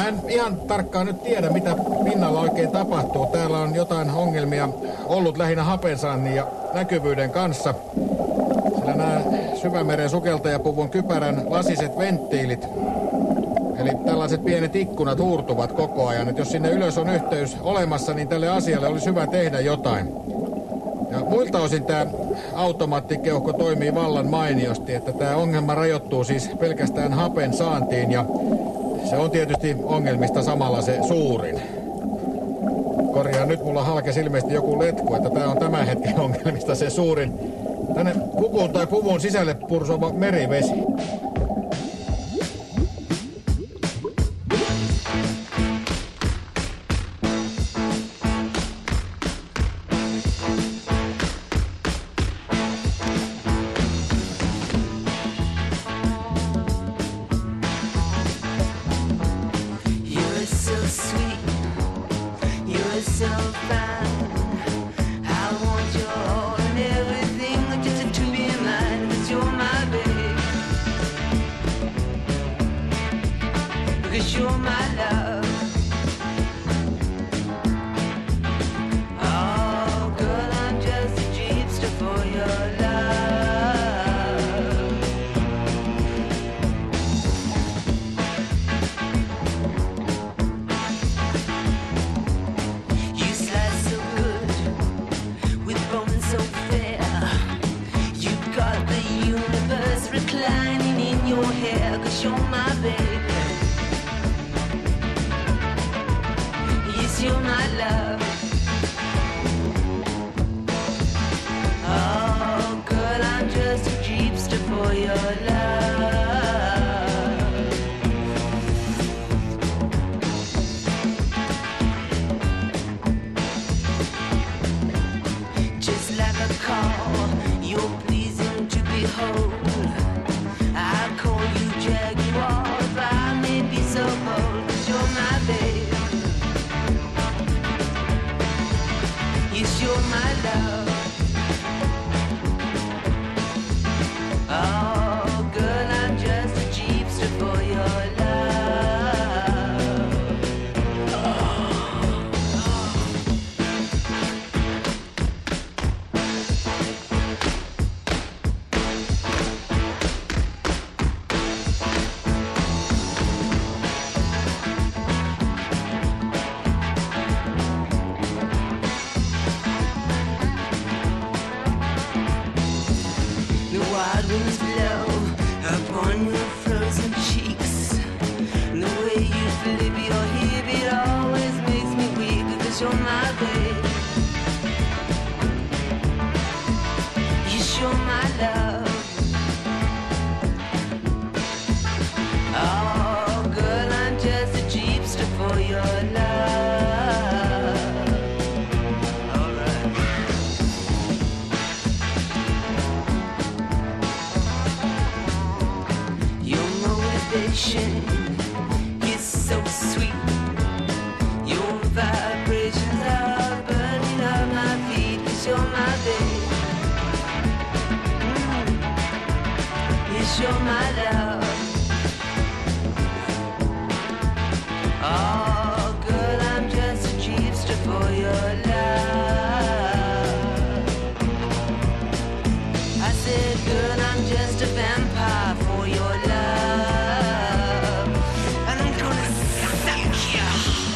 Mä en ihan tarkkaan nyt tiedä, mitä pinnalla oikein tapahtuu. Täällä on jotain ongelmia ollut lähinnä hapensaannin ja näkyvyyden kanssa. Sillä nämä syvämeren sukeltajapuvun kypärän lasiset venttiilit, eli tällaiset pienet ikkunat huurtuvat koko ajan. Et jos sinne ylös on yhteys olemassa, niin tälle asialle olisi hyvä tehdä jotain. Ja muilta osin tämä automaattikeuhko toimii vallan mainiosti, että tämä ongelma rajoittuu siis pelkästään hapen saantiin ja se on tietysti ongelmista samalla se suurin. Korjaan, nyt mulla halkesi ilmeisesti joku letku, että tämä on tämän hetken ongelmista se suurin. Tänne pupun tai puvun sisälle pursova merivesi. You're so sweet, you're so fine. I want your all and everything just to be mine, 'cause you're my babe, 'cause you're my love. Oh, girl, I'm just a jeepster for your love. You slice so good with bones so fair. You got the universe reclining in your hair, 'cause you're my baby. Yes, you're my love. Oh, girl, I'm just a jeepster for your love. Just like a call, you're pleasing to behold. I call you Jaguar, if I may be so bold, 'cause you're my babe. Yes, you're my love. Oh, girl, I'm just a jeepster for your love. The wild winds blow upon your frozen cheeks. The way you flip your hip, it always makes me weak, 'cause you're my babe. Yes, you're my love. Oh, girl, I'm just a jeepster for your love. All right. Your motivation is so sweet. Your vibrations are burning up my feet, 'cause you're my babe. Mm. Yes, you're my love. Oh, girl, I'm just a jeepster for your love. I said, girl, I'm just a vampire for your love. And I'm gonna suck you.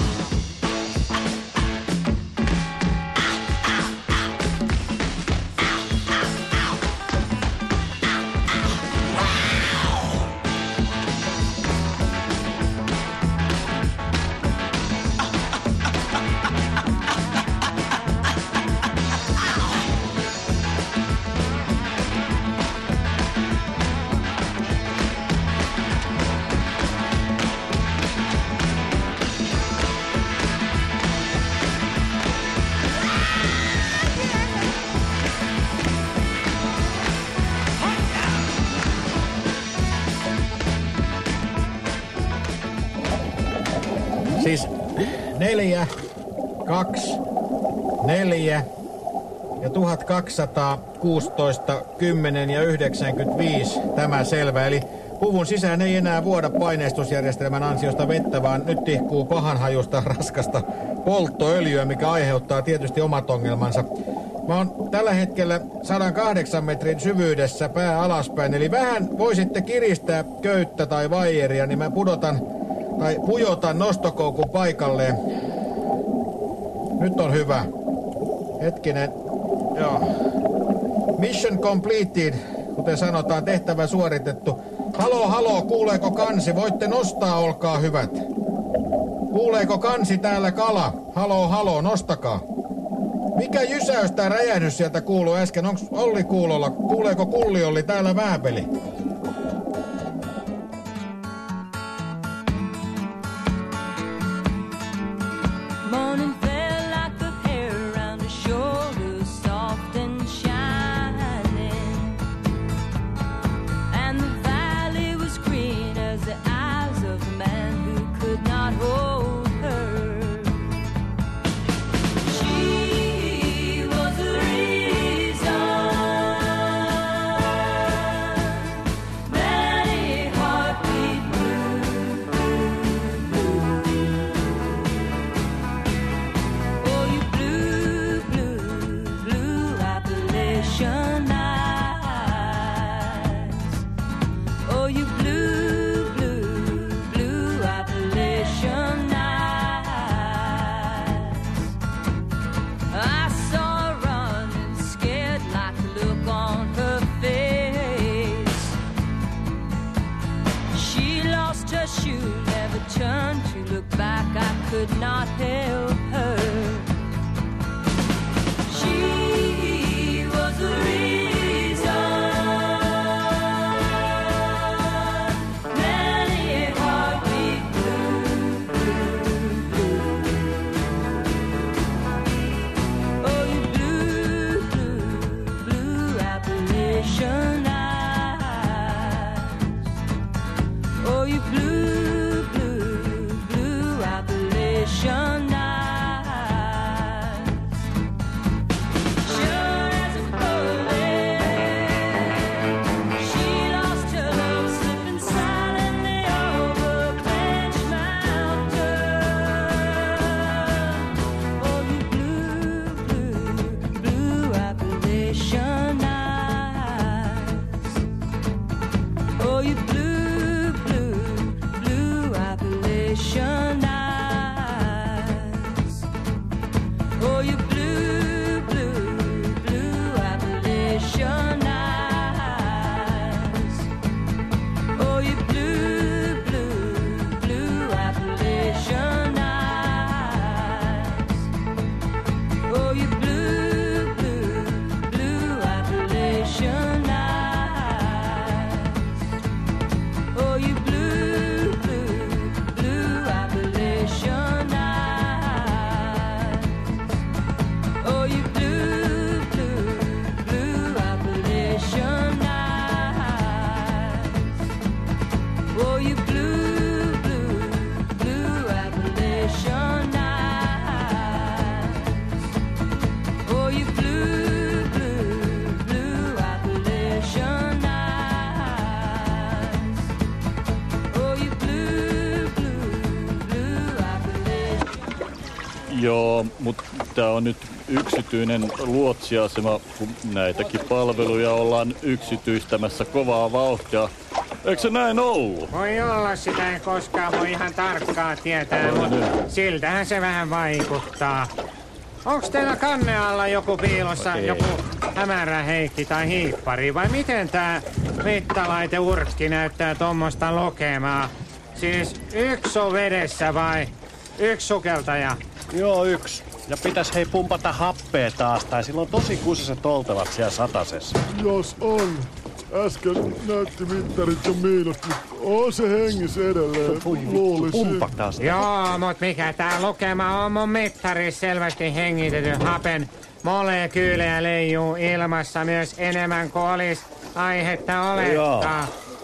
Siis neljä, kaksi, neljä ja tuhatkaksisataakuusitoista, kymmenen ja yhdeksänkymmentäviisi, tämä selvä. Eli Puvun sisään ei enää vuoda paineistusjärjestelmän ansiosta vettä, vaan nyt tihkuu pahanhajusta raskasta polttoöljyä, mikä aiheuttaa tietysti omat ongelmansa. Mä oon tällä hetkellä sata kahdeksan metrin syvyydessä pää alaspäin, eli vähän voisitte kiristää köyttä tai vaijeria, niin mä pudotan tai pujotan nostokoukun paikalleen. Nyt on hyvä. Hetkinen. Joo. Mission completed, kuten sanotaan, tehtävä suoritettu. Halo, halo, kuuleeko kansi? Voitte nostaa, olkaa hyvät. Kuuleeko kansi täällä kala? Halo, halo, nostakaa. Mikä jysäys tää räjähdys sieltä kuuluu äsken? Onks Olli kuulolla? Kuuleeko Kulli Olli täällä Vääpeli? Morning fell like the hair around his shoulders, soft and shining. And the valley was green as the eyes of a man who could not hold her. She was the reason many heartbeat blue. Oh, you blue, blue, blue Appalachian eyes. Oh, you blue, blue, blue Appalachian eyes. I saw her running, scared like the look on her face. She lost her shoe, never turned to look back. I could not help her. She was the reason many heartbeat blue, blue, blue. Oh, you blue, blue, blue Appalachian eyes. Oh, you blue, blue, blue Appalachian eyes. Sure as a bullet, she lost her love, slipping silently over Bench Mountain. Oh, you blue, blue, blue Appalachian eyes. Oh, you blue, blue, blue Appalachian eyes. Oh, you blue, blue, blue Appalachian eyes. Oh, you blue, blue, blue Appalachian eyes. Oh, you blue, blue, blue Appalachian eyes. Oh, you blue, blue, blue Appalachian eyes. Oh, you blue, blue, blue Appalachian eyes. Oh, you blue, blue, blue Appalachian eyes. Oh, you blue, blue, blue Appalachian eyes. Oh, you blue, blue, blue Appalachian. Joo, mutta tää on nyt yksityinen luotsiasema, kun näitäkin palveluja ollaan yksityistämässä kovaa vauhtia. Eikö se näin ollut? Voi olla, sitä ei koskaan voi ihan tarkkaa tietää, mutta siltähän se vähän vaikuttaa. Onks teillä kanne alla joku piilossa, Ei. joku hämärä Heikki tai hiippari, vai miten tää mittalaite urkki näyttää tommosta lukemaa? Siis yksi on vedessä vai yksi sukeltaja? Joo, yksi. Ja pitäis hei pumpata happea taas, tai silloin tosi kusiset oltavat siellä satasessa. Jos on. Äsken näytti mittarit jo miinusta, mutta on se hengissä edelleen. Luulisin. Pumpa taas. Joo, mut mikä tää lukema on mun mittarissa selvästi hengitetyn hapen molekyylejä leijuu ilmassa myös enemmän kuin olis aihetta olettaa.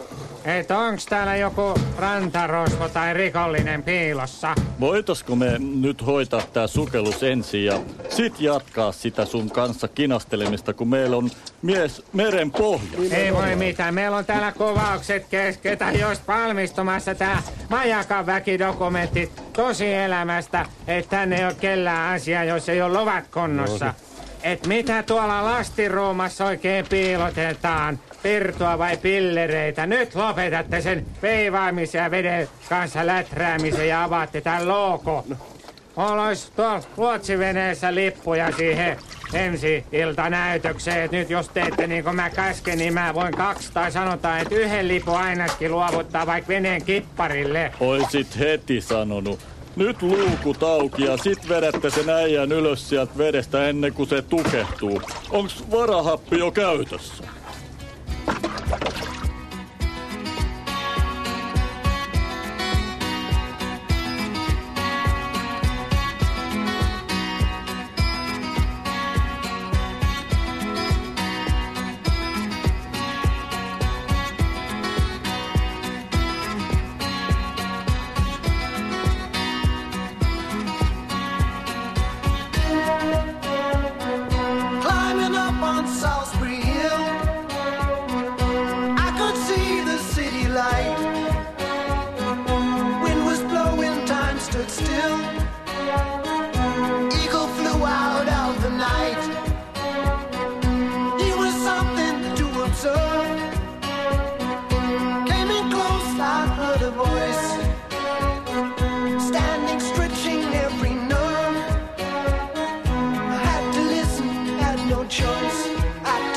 että onks täällä joku rantarosvo tai rikollinen piilossa. Voitaisko me nyt hoitaa tää sukellus ensin ja sit jatkaa sitä sun kanssa kinastelemista, kun meillä on mies meren pohjassa? Ei voi mitään. Meillä on täällä kuvaukset kesken tai just valmistumassa tää Majakan väkidokumentti tosielämästä, että tänne ei ole kellään asiaa, jos ei ole luvat kunnossa. Et mitä tuolla lastiruumassa oikein piilotetaan? Pirtua vai pillereitä? Nyt lopetatte sen veivaamisen ja veden kanssa läträämisen ja avaatte tän looko. Mulla olisi tuolla luotsiveneessä lippuja siihen ensi iltanäytökseen. Et nyt jos teette niin kuin mä käsken, niin mä voin kaksi tai sanotaan, että yhden lipun ainakin luovuttaa vaikka veneen kipparille. Oisit heti sanonut. Nyt luukut auki ja sit vedätte sen äijän ylös sieltä vedestä ennen kuin se tukehtuu. Onks varahappi jo käytössä? Climbing up on Salisbury Hill, I could see the city light. Wind was blowing, time stood still. Eagle flew out of the night. He was something to observe. Came in close, I heard a voice, standing, stretching every nerve. I had to listen, had no choice. I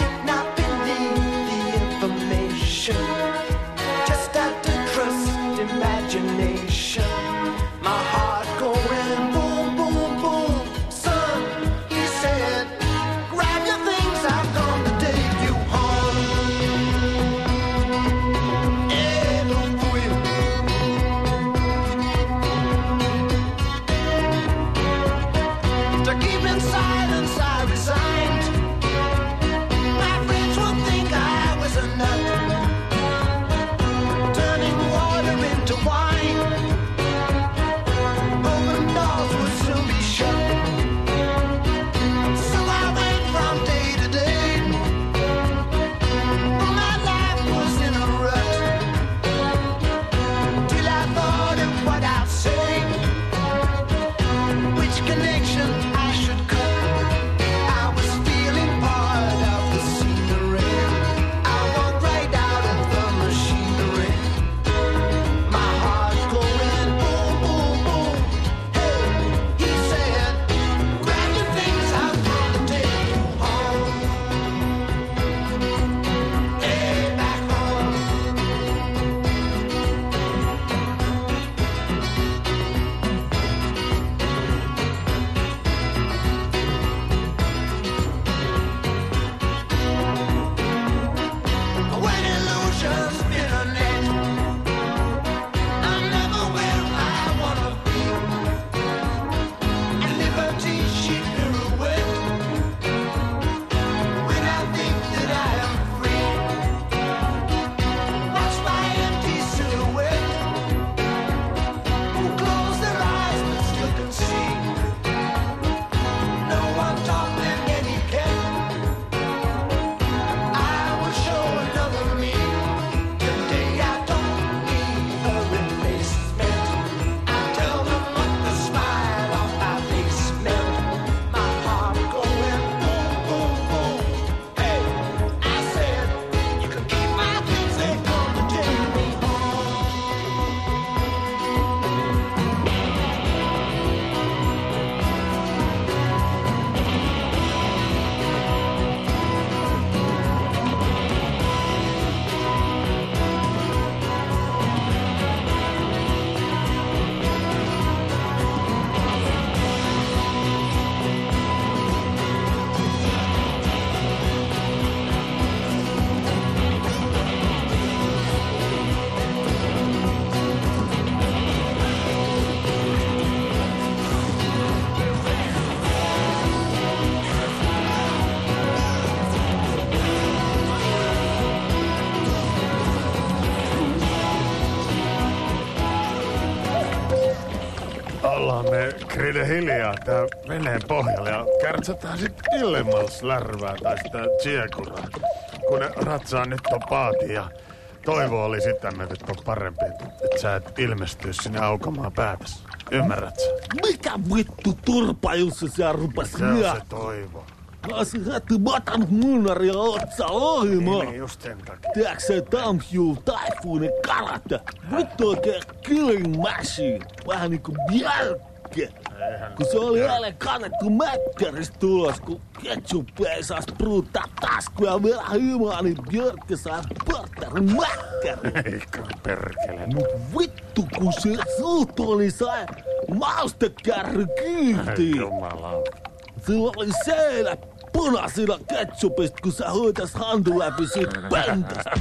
ollaan me Kride hiljaa tää veneen pohjalla ja kärtsätään sit illemals lärvää tai sitä tsiekuraa. Kun ne ratsaa nyt ton paatin ja toivo oli sitä, että on parempi, että sä et ilmestyis sinne aukamaan päätäs. Ymmärrät sä? Mikä vittu turpa, Jussi, sä rupes Se on se riaa? toivo. Mä oisin heti matanut munnaria otsa ohimaan. Niin just sen takia. Tiedätkö se Tamhju Taifuunin karate? Vittu oikein killing machine. Vähän niinku bjälkke. Kun se oli eilen kannettu mäkkäristä tulos, kun ketchuppi ei saas pruuttaa taskuja vielä himaa, niin Björkki saa porterin mäkkäri. Eikä perkele. Mut vittu, kun se suuttuu, niin sai maustekärry kiintiin. Jumala. Sillä oli seinä punaisina ketchupista, kun sä hoitas hantu läpi siitä pöntöstä.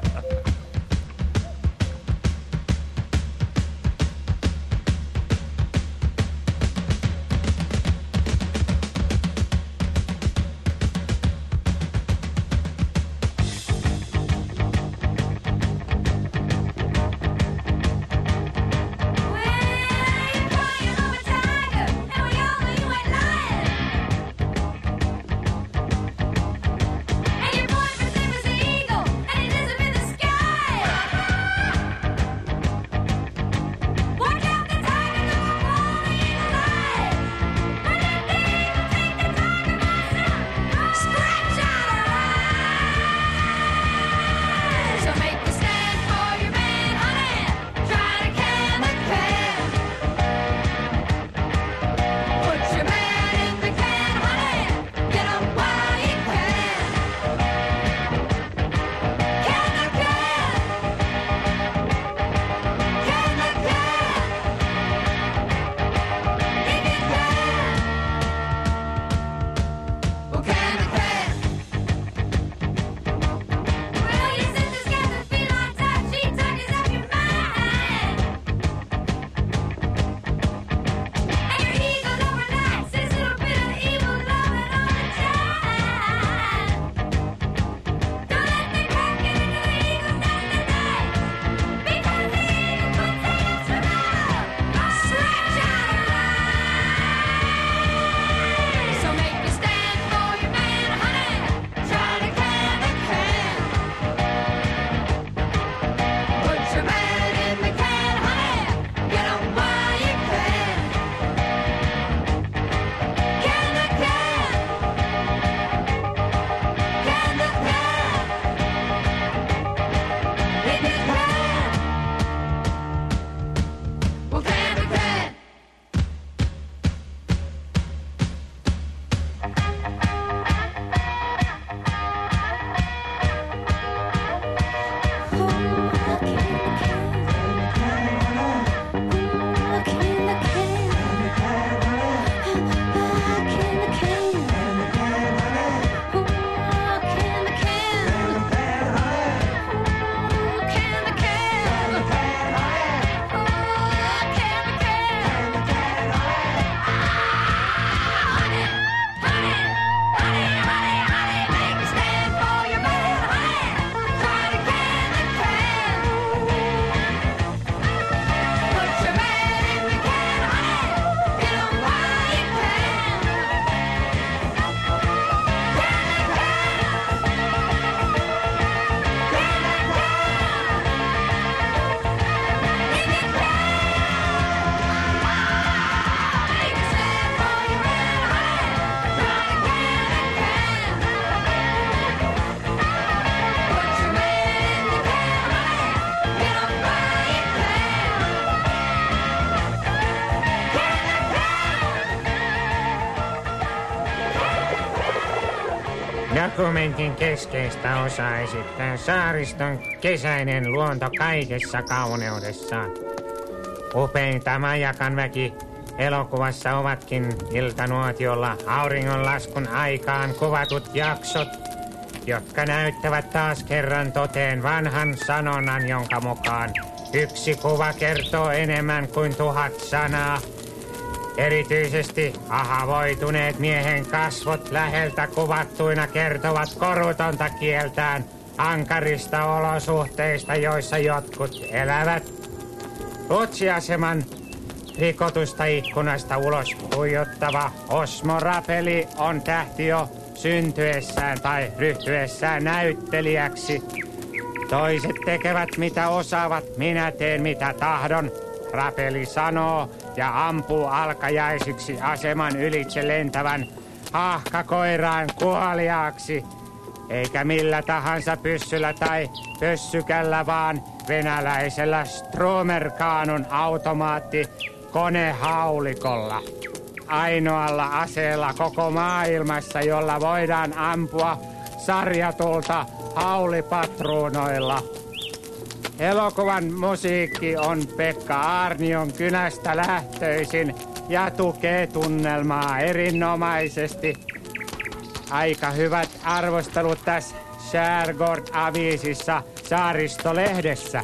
Dokumentin keskeistä osaa esittää saariston kesäinen luonto kaikessa kauneudessaan. Upeinta Majakan väki elokuvassa ovatkin iltanuotiolla auringonlaskun aikaan kuvatut jaksot, jotka näyttävät taas kerran toteen vanhan sanonnan, jonka mukaan yksi kuva kertoo enemmän kuin tuhat sanaa. Erityisesti ahavoituneet miehen kasvot läheltä kuvattuina kertovat korutonta kieltään ankarista olosuhteista, joissa jotkut elävät. Luotsiaseman rikotusta ikkunasta ulos tuijottava Osmo Rapeli on tähti jo syntyessään tai ryhtyessään näyttelijäksi. Toiset tekevät mitä osaavat, minä teen mitä tahdon. Rapeli sanoo ja ampuu alkajaisiksi aseman ylitse lentävän haahkakoiraan kuoliaaksi. Eikä millä tahansa pyssyllä tai pössykällä, vaan venäläisellä Stromerkaanun automaatti konehaulikolla. Ainoalla aseella koko maailmassa, jolla voidaan ampua sarjatulta haulipatruunoilla. Elokuvan musiikki on Pekka Aarnion kynästä lähtöisin ja tukee tunnelmaa erinomaisesti. Aika hyvät arvostelut tässä Skärgård-aviisissa Saaristolehdessä.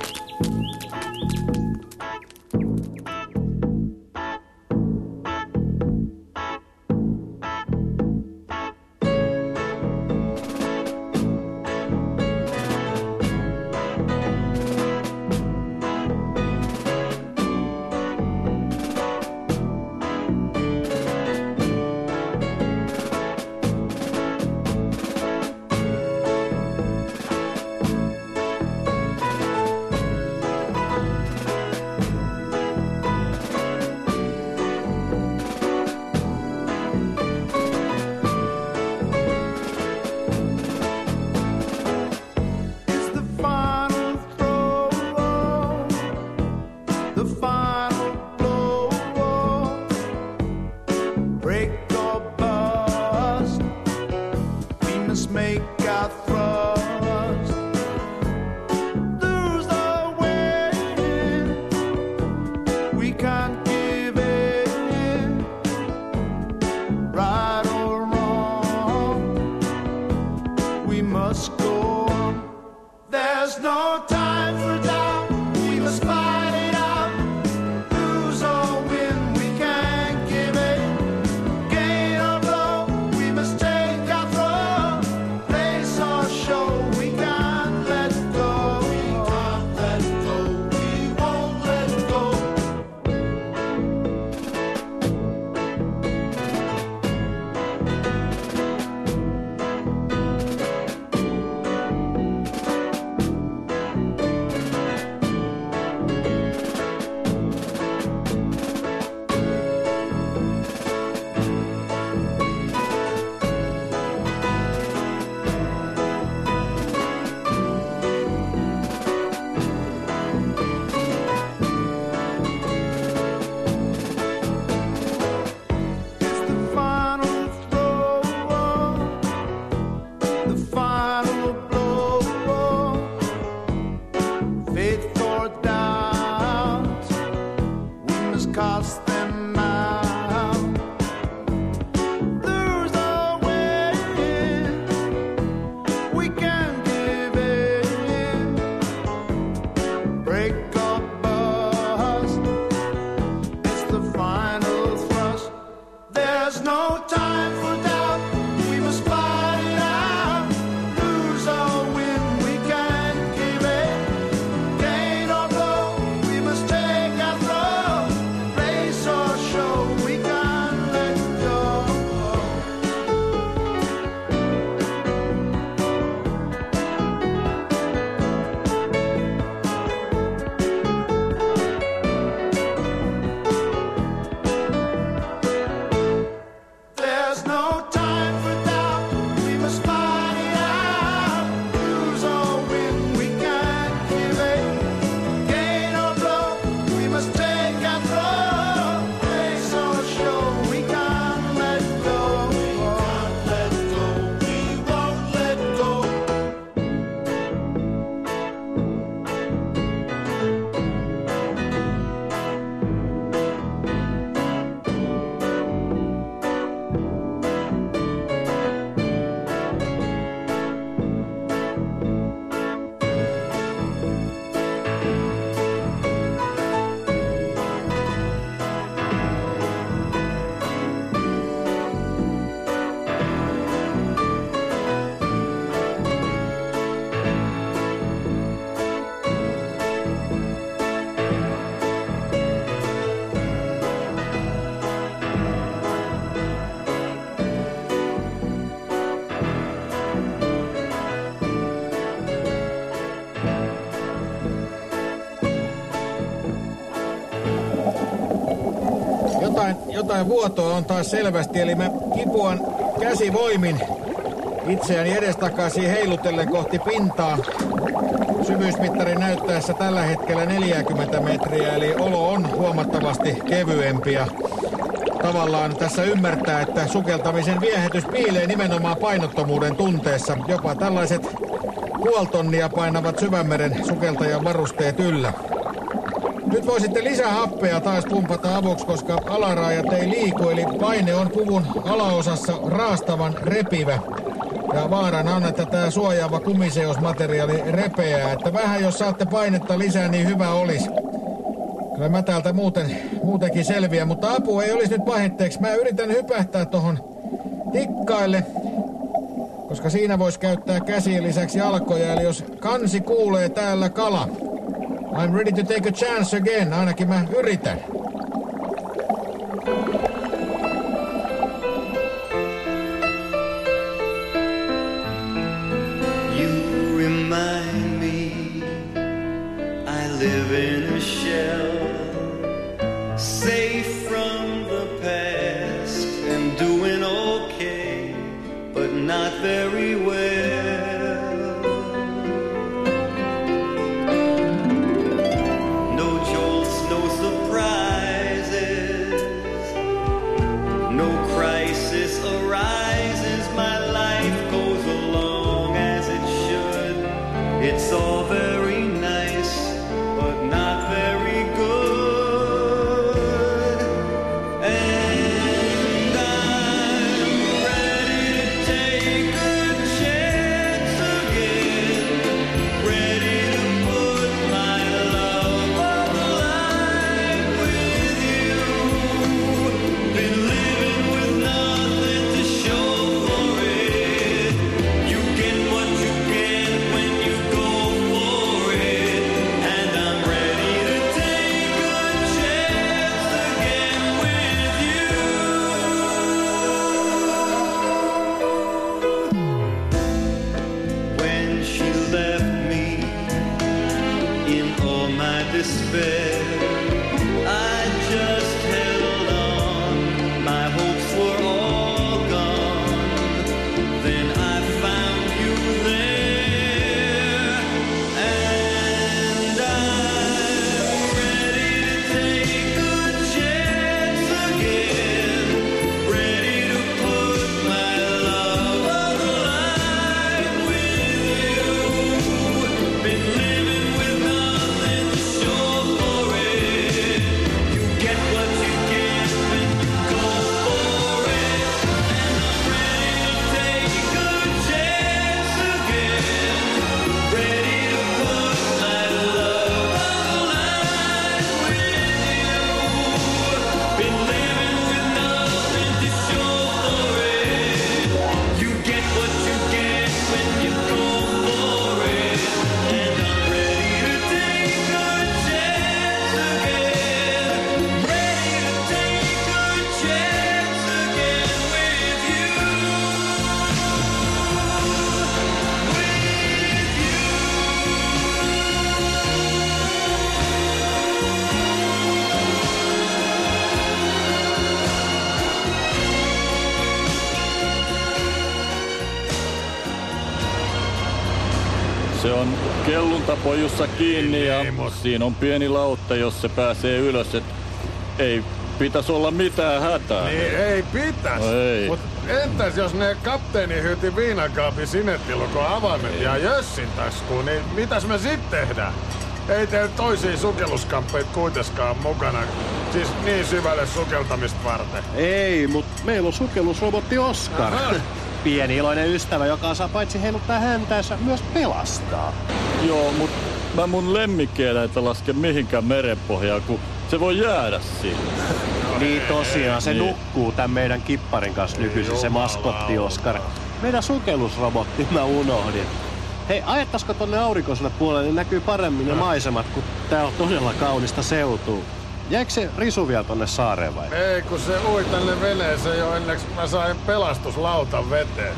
jotain vuotoa on taas selvästi, eli mä kipuan käsivoimin itseäni edestakaisin heilutellen kohti pintaa. Syvyysmittarin näyttäessä tällä hetkellä neljäkymmentä metriä, eli olo on huomattavasti kevyempi. Ja tavallaan tässä ymmärtää, että sukeltamisen viehätys piilee nimenomaan painottomuuden tunteessa. Jopa tällaiset puoli tonnia painavat syvänmeren sukeltajan varusteet yllä. Nyt voisitte lisää happea taas pumpata avuksi, koska alaraajat ei liiku, eli paine on puvun alaosassa raastavan repivä. Ja vaarana on, että tämä suojaava kumiseosmateriaali repeää, että vähän jos saatte painetta lisää, niin hyvä olisi. Kyllä mä täältä muuten, muutenkin selviä, mutta apu ei olisi nyt pahetteeksi. Mä yritän hypähtää tohon tikkaille, koska siinä voisi käyttää käsien lisäksi alkoja, eli jos kansi kuulee täällä kala. I'm ready to take a chance again, ainakin mä yritän. You remind me I live in a shell, safe from the past and doing okay, but not very well. No jolts, no surprises, no crisis arises. My life goes along as it should. It's all very nice, but not very good. And I'm ready to take a chance again, ready to put my love on the line with you. Been living with nothing to show for it. You get what you get when you go for it. And I'm ready to take a chance again with you. When she left me in all my despair, I just held on. My hopes were all gone. Then I found you there, and I'm ready to take a chance again, ready to put my love on the line with you. Been living with nothing to show for it. You get what you get when you go for it. And I'm ready to take a chance again, ready to put my love on the line with you. Been living with nothing to show for it. You get what you get when you go for it. And I'm ready to take a chance again, ready to take a chance again with you. Se on kelluntapojussa kiinni ja siinä on pieni lautta, jos se pääsee ylös. Et ei pitäisi olla mitään hätää. Niin ei pitäis. No ei. Mut entäs jos ne kapteeni hyyti viinakaapin sinettilukon avaimet ja Jössin taskuun, niin mitäs me sit tehdään? Ei teillä toisia sukelluskamppeita kuitenkaan mukana, siis niin syvälle sukeltamista varten. Ei, mut meillä on sukellusrobotti Oskar. Aha. Pieni iloinen ystävä, joka saa paitsi heiluttaa häntäänsä, myös pelastaa. Joo, mut mä mun lemmikkieläintä laske mihinkään merenpohjaan, kun se voi jäädä siihen. Niin tosiaan, se Niin. nukkuu tän meidän kipparin kanssa nykyisin, se maskotti Oskar. Meidän sukellusrobotti mä unohdin. Hei, ajettaisiko tonne aurinkoiselle puolelle, niin näkyy paremmin ne maisemat, kun tää on todella kaunista seutua. Jäikö se Risu vielä tonne saareen vai? Ei, kun se ui tänne veneeseen jo ennen kuin mä sain pelastuslautan veteen.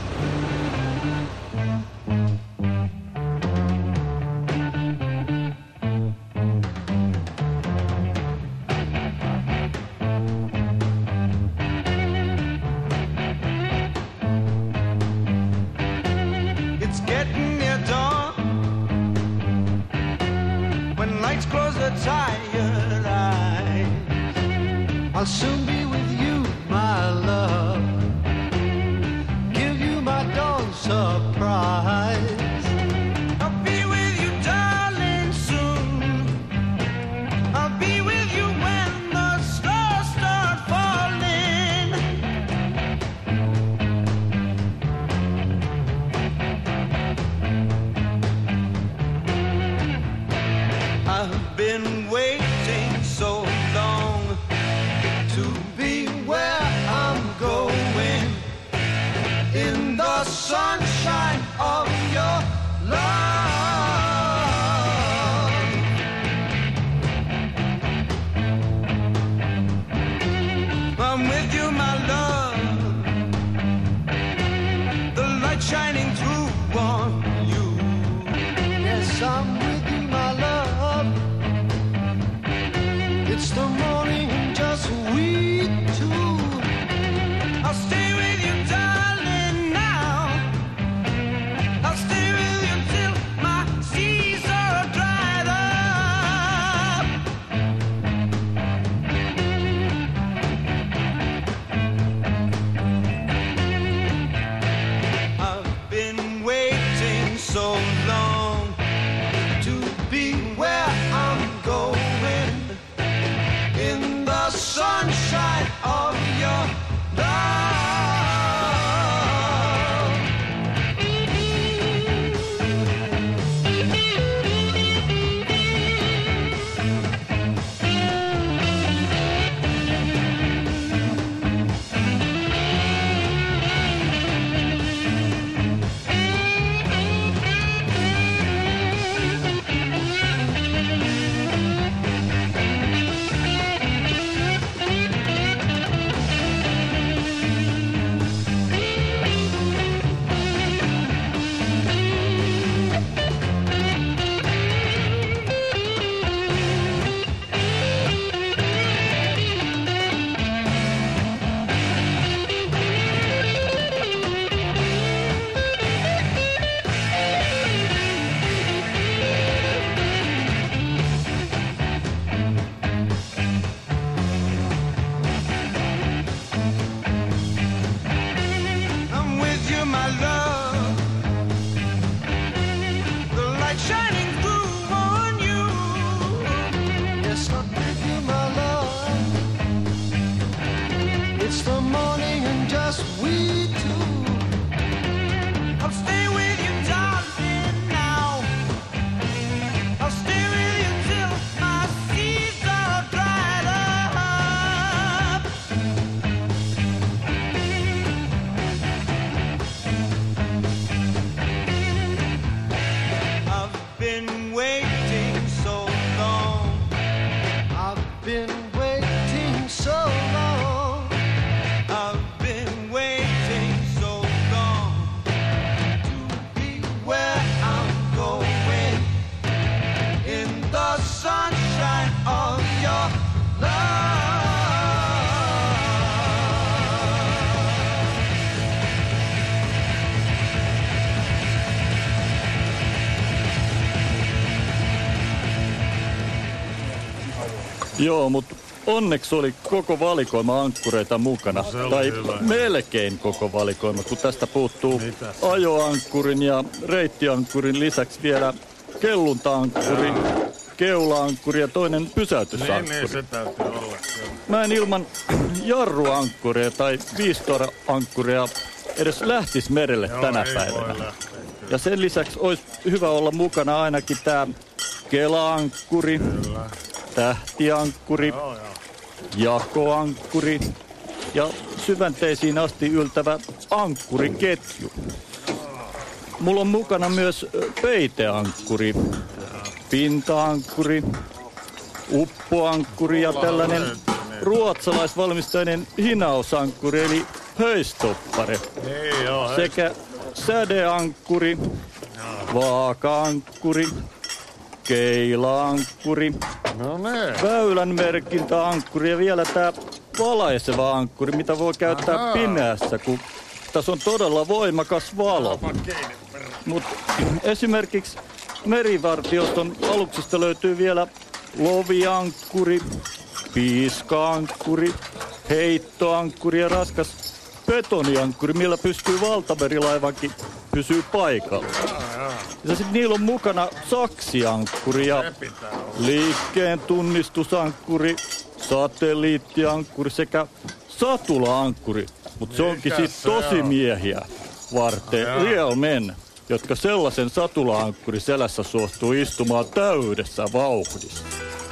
tired eyes. I'll soon be with you, my love. Give you my dawn surprise. I'll be with you, darling, soon. I'll be with you when the stars start falling. I've been waiting so long to be where I'm going, in the sunshine of your love. I'm with you, my love, the light shining through on you. Yes, I'm with you, my love. It's the morning and just we two. I'll stay with you, darling, now. I'll stay with you till my seas are dried up. I've been waiting so long to be where I'm going, in the sunshine of your love. I'm with you, my love, the light shining through on you. Yes, I'm with you, my love. It's the morning and just we two. I'll stay with you, darling, now. I'll stay with you till my seas are dried up. I've been waiting so long. I've been waiting so long. I've been waiting so long to be where I'm going, in the sunshine of your love. Joo, mutta onneksi oli koko valikoima ankkureita mukana. Se oli tai hyvä. melkein koko valikoima, kun tästä puuttuu Mitä? ajoankkurin ja reittiankkurin lisäksi vielä kellunta-ankkuri, keula-ankkuri ja toinen Niin, pysäytysankkuri. niin, se täytyy olla. Joo. Mä en ilman jarruankkuria tai viistora-ankkuria edes lähtis merelle Joo, tänä ei päivänä. voi lähteä, kyllä. Ja sen lisäksi olisi hyvä olla mukana ainakin tää kela-ankkuri, tähtiankkuri, Joo, joo. jakoankkuri ja syvänteisiin asti yltävä ankkuriketju. Mulla on mukana myös ö, peiteankkuri, pinta-ankkuri, uppoankkuri ja tällainen ruotsalaisvalmistainen hinausankkuri eli höistoppare. Niin, joo, Sekä sädeankkuri, vaaka-ankkuri, keila-ankkuri, no niin. väylän merkintäankkuri ja vielä tää valaiseva ankkuri, mitä voi käyttää Ahaa. pimeässä, kun tässä on todella voimakas valo. Mutta esimerkiksi merivartioston aluksista löytyy vielä loviankkuri, piiskaankkuri, heittoankkuri ja raskas betoniankkuri, millä pystyy valtamerilaivankin pysyy paikalla. Ja sitten niillä on mukana saksiankkuri ja liikkeen tunnistusankkuri, satelliittiankkuri sekä satula-ankkuri. Mutta se onkin sitten tosi miehiä varten, real men, jotka sellaisen satula-ankkuri selässä suostuu istumaan täydessä vauhdissa.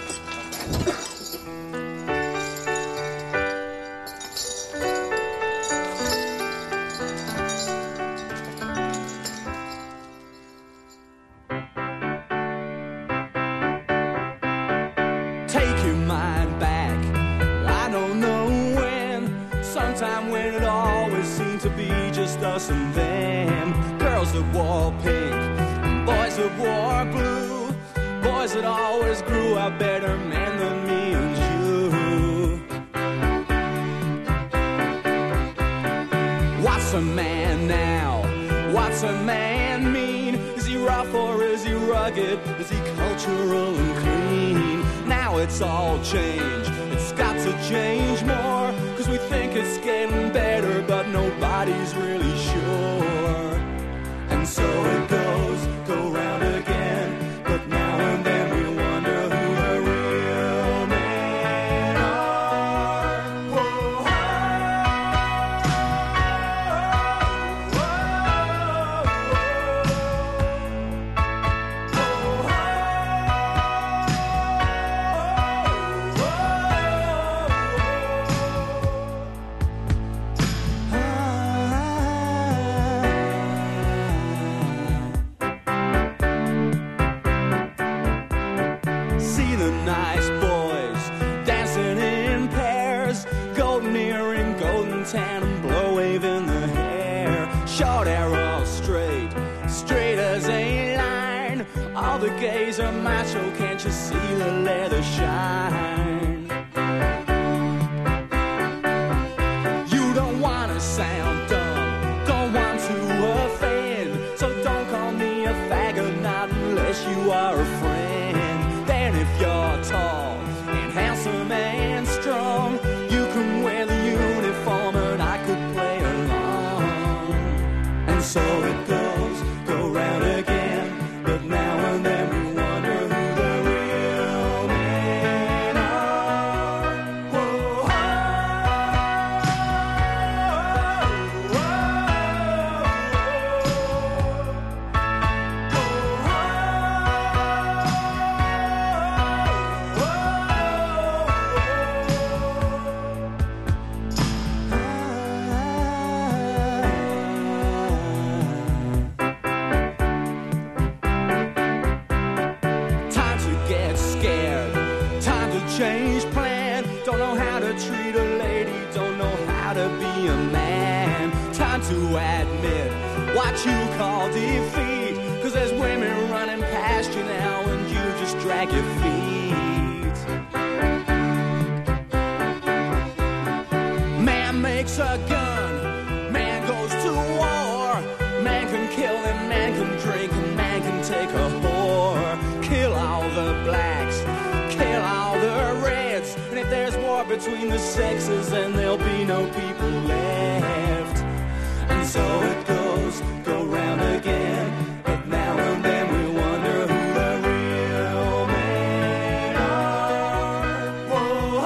Take your mind back. I don't know when. Sometime when it always seemed to be just us and them. Girls that wore pink, boys that wore blue. Boys that always grew up better men than me and you. What's a man now? What's a man mean? Is he rough or is he rugged? Is he cultural and clean? Now it's all changed. It's got to change more. Cause we think it's getting better, but nobody's really sure. And so it goes, go round again. But now and then we wonder who the real men are. Whoa, see the nice boys dancing in pairs, golden earring, golden tan, and blow wave in the hair. Short hair all straight, straight as a line. All the gays are macho, can't you see the leather shine? You don't wanna sound dumb, don't want to offend, so don't call me a faggot, not unless you are a friend. Then if you're tall and handsome and strong, you can wear the uniform and I could play along. And so it goes, go round again. But now and then we wonder who the real men are. Whoa, time to get scared, time to change plan. Don't know how to treat a lady, don't know how to be a man. Time to admit what you call defeat, cause there's women running past you now and you just drag your feet. Man makes a gun, man goes to war. Man can kill and man can drink and man can take a whore. Kill all the blacks, kill all the reds. And if there's war between the sexes, then there'll be no people left. And so it goes, go round again. But now and then we wonder who the real men are. Whoa,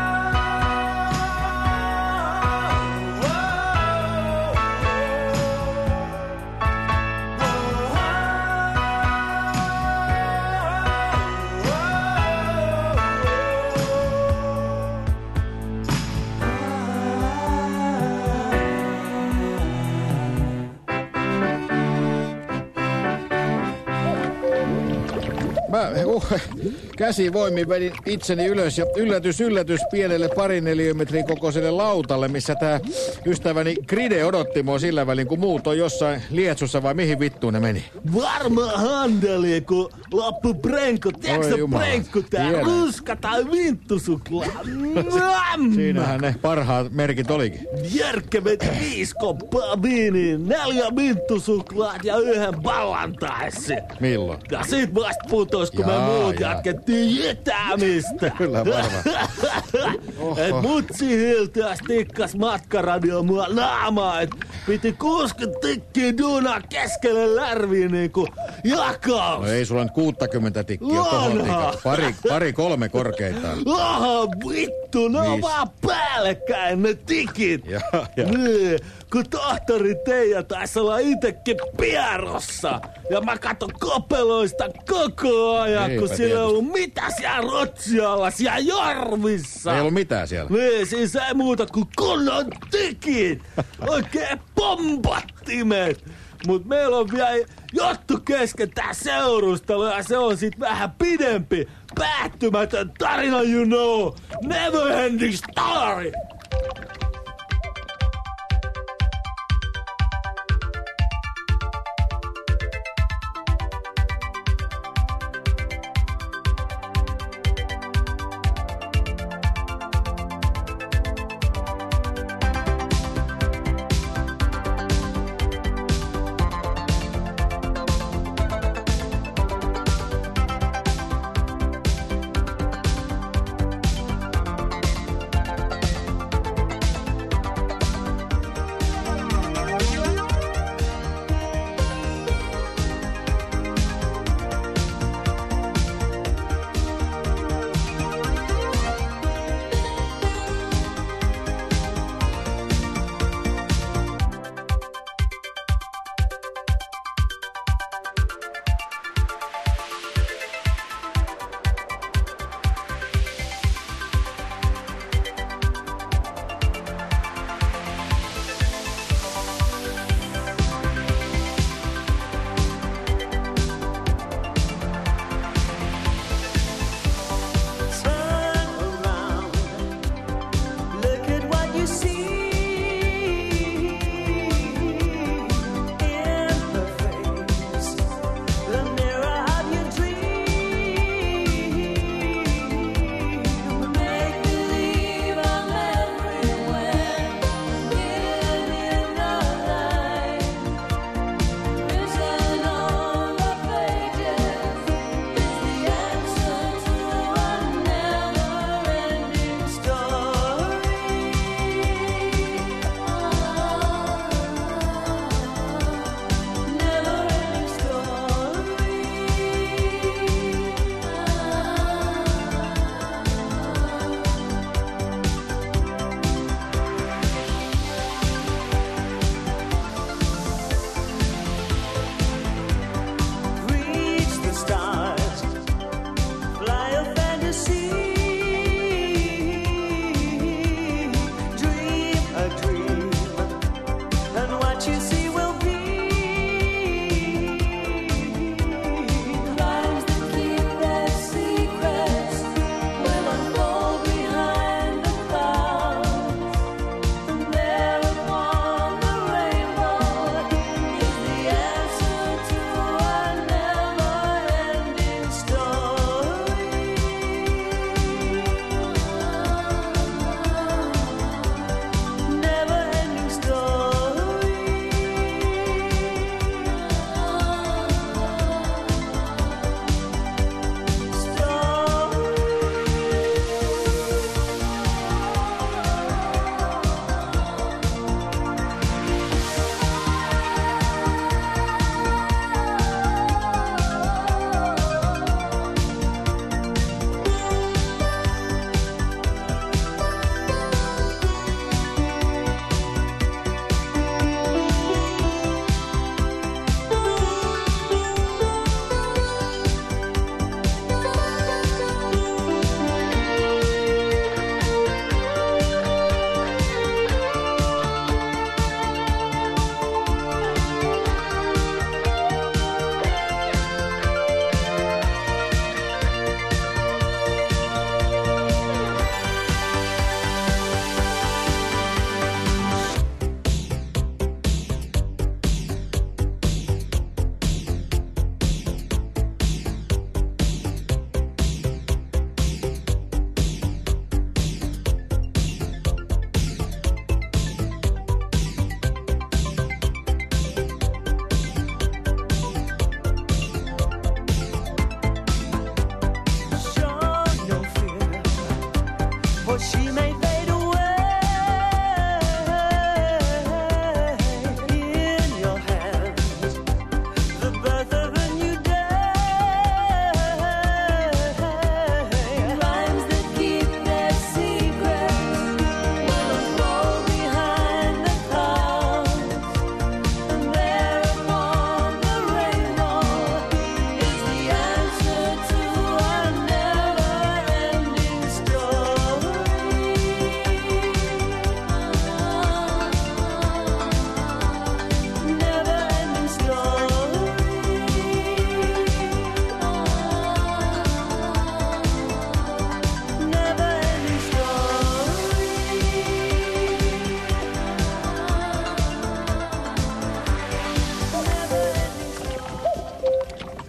Mä uh, käsivoimin vedin itseni ylös ja yllätys, yllätys pienelle parin neliömetrin kokoiselle lautalle, missä tää ystäväni Kride odotti mua sillä välin, kun muut on jossain Lietsussa vai mihin vittuun ne meni. Varmaan handeli, kun loppu prenkku. Tiedätkö Oi jumala, prenkku tää? tiedän. Ruska tai vinttusuklaa. Siinähän ne parhaat merkit olikin. Jerkke veti viisi koppaa viiniä, neljä vinttusuklaat ja yhden ballantaissi. Milloin? Ja sit vasta putos, kun me Jaa, muut jaa. jatket tehtiin jetämistä. Kyllä varmaan. Et mutsi hiltias tikkas matkaradio mua naamaa, et piti kuusikymmentä tikkiä duunaa keskelle lärviä niinku jakaus. No ei sulla nyt kuusikymmentä tikkiä tohon Vanha. tikka. Pari, pari kolme korkeintaan. Aha, vittu, ne on Viis. vaan päällekkäin ne tikit. Ja, ja. Niin, kun tohtori Teija taisi olla itekin pierossa. Ja mä katon kopeloista koko ajan, Eipä kun sillä ei tietysti. ollut mitään siellä rotsialla, siellä jorvissa. Ei ollut mitään siellä. Niin, siis ei muuta kuin kunnon tikit. Oikein pompattimet. Mut meillä on vielä juttu kesken tää seurustelu ja se on sit vähän pidempi. Päättymätön tarina, you know. Never ending story.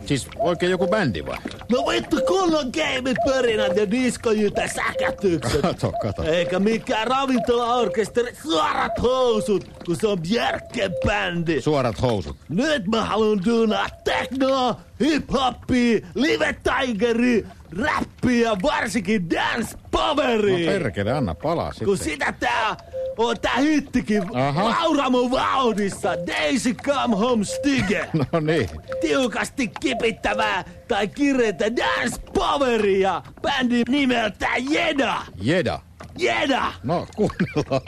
Siis oikein joku bändi vai? No vittu, kunnon gameit, pörinät ja diskojytä säkätykset. Kato, kato. Eikä mikään ravintolaorkesteri, suorat housut, kun se on Björken bändi. Suorat housut. Nyt mä haluan duunaa teknoa, hip-hoppia, live-tigeri, räppiä, varsinkin dance poweria. No perkele, anna palaa sitten. Kun sitä tää on tää hittikin Lauramo vauhdissa, Daisy Come Home Stige. No niin. Tiukasti kipittävää tai kireitä dance poweria, bändi nimeltään Jeda. Jeda. Jeda! No kuunnellaan.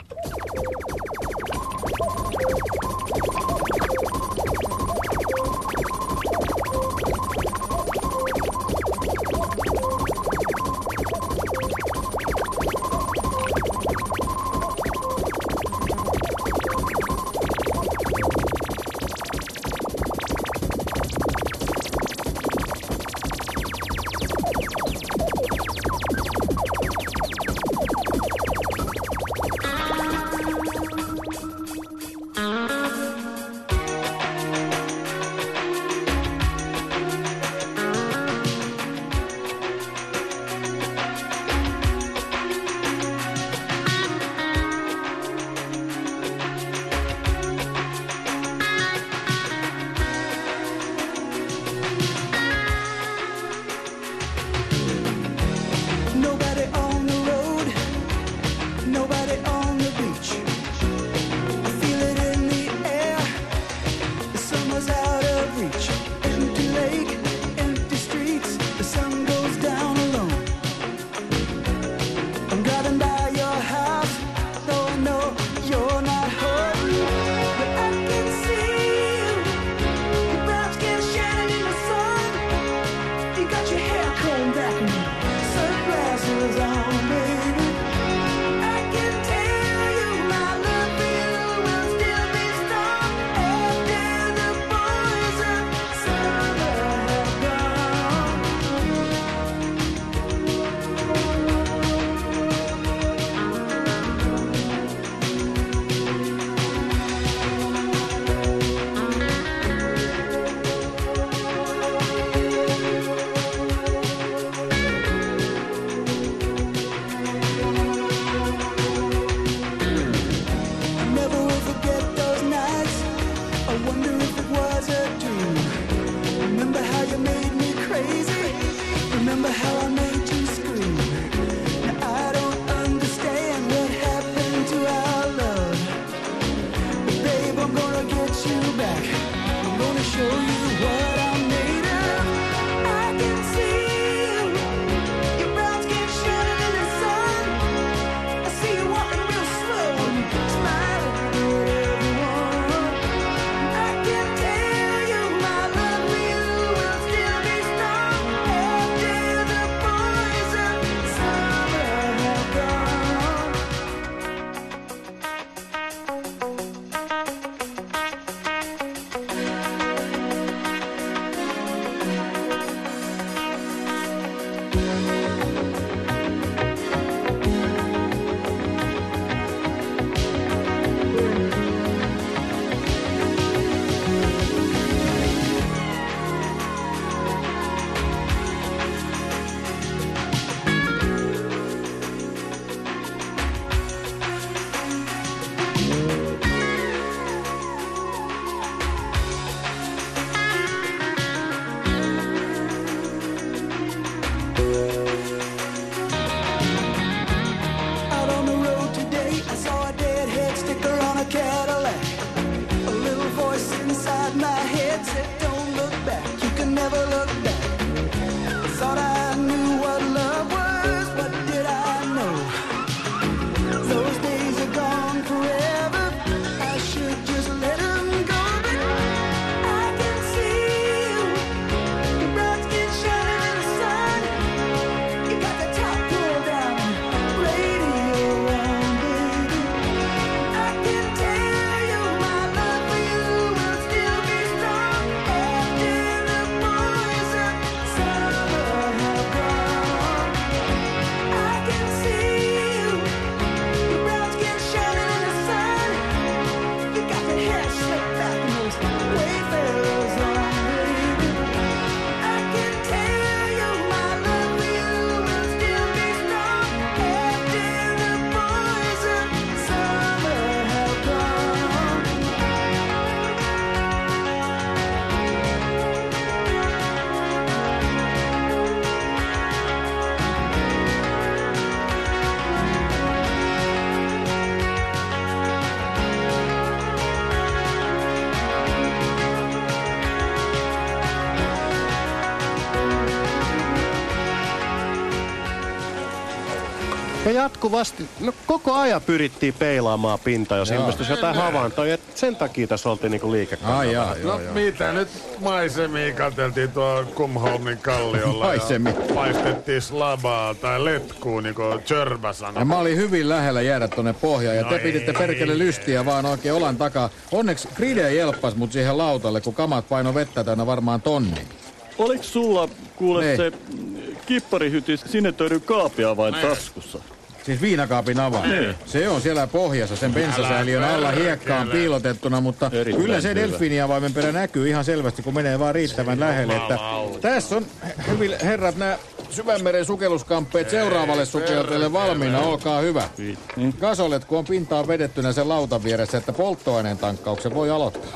Me jatkuvasti, no koko ajan pyrittiin peilaamaan pintaa, jos Joo. ilmestyisi jotain havaintoja. Sen takia tässä oltiin niinku liikekannalla. Ai jaa, joo, No joo. mitä nyt maisemia katseltiin tuolla Kumholmin kalliolla Maisemia. ja paistettiin slabaa tai letkuu, niin kuin Tjörbä Ja sanoi. mä olin hyvin lähellä jäädä tonne pohjaan ja No te piditte ei. perkele lystiä vaan oikein olan takaa. Onneksi Gride jelppas mut siihen lautalle, kun kamat paino vettä täynnä varmaan tonni. Oliks sulla, kuule, Ei. se kipparihytis sinetöidyn kaapia vain Ei. taskussa? Siis viinakaapin avain. Niin. Se on siellä pohjassa, sen bensasäiliön alla hiekkaan perkele. piilotettuna, mutta Erittäin kyllä se hyvä. delfiiniavaimen perä näkyy ihan selvästi, kun menee vaan riittävän lähelle. Että tässä on, hyvin herrat, nämä syvänmeren sukelluskamppeet seuraavalle sukelteelle valmiina, olkaa hyvä. Niin. Gasolet, kun on pintaan vedettynä sen lautan vieressä, että polttoaineen tankkauksen voi aloittaa.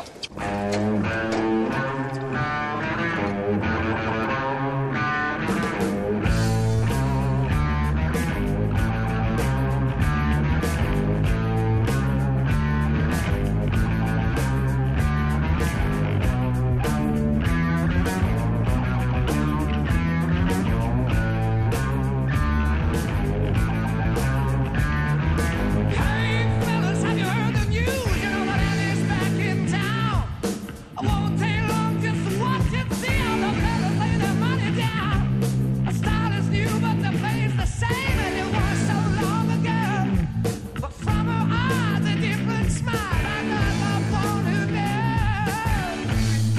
Hey, fellas, have you heard the news? You know that Ellie's back in town. I won't take long just to watch and see how the fellas lay their money down. A style is new, but the play's the same, and it was so long ago. But from her eyes, a different smile. I got my phone who knows.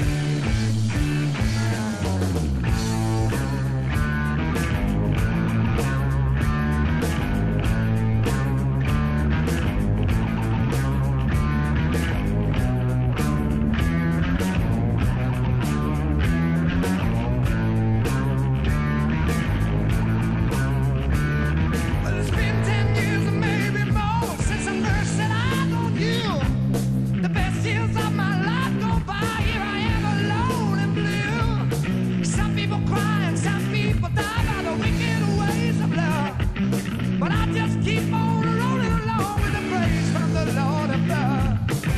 Well, it's been ten years or maybe more since I first set eyes on you. The best years of my life go by. Here I am alone and blue. Some people cry and some people die by the wicked ways of love. But I just keep on rolling along with the praise from the Lord above.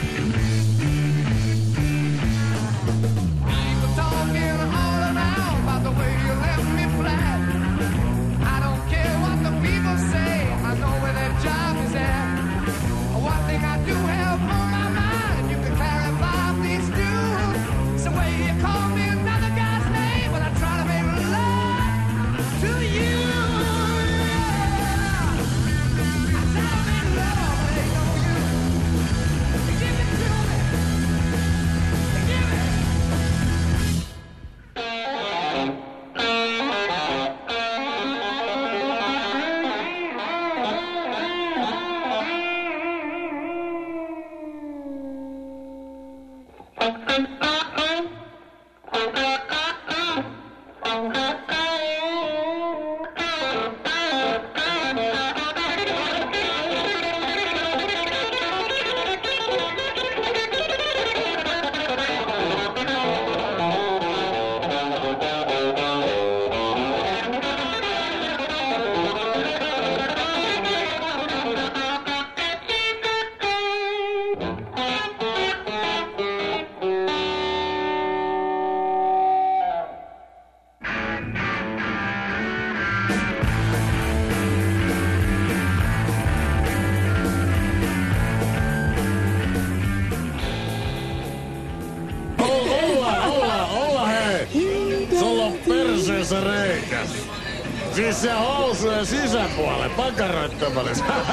People talking all around about the way you left me flat. I don't care what the people say. I know where their job is at. One thing I do have on my mind, if you could clarify, please do. It's the way you call me another guy's name, but I try to make love to you. I try to make love, but ain't no use. Give it to me. Give it. Olla, olla, olla hei! Sulla on perseessä reikä. Siis se housujen sisäpuolelle, pakaroittamalla.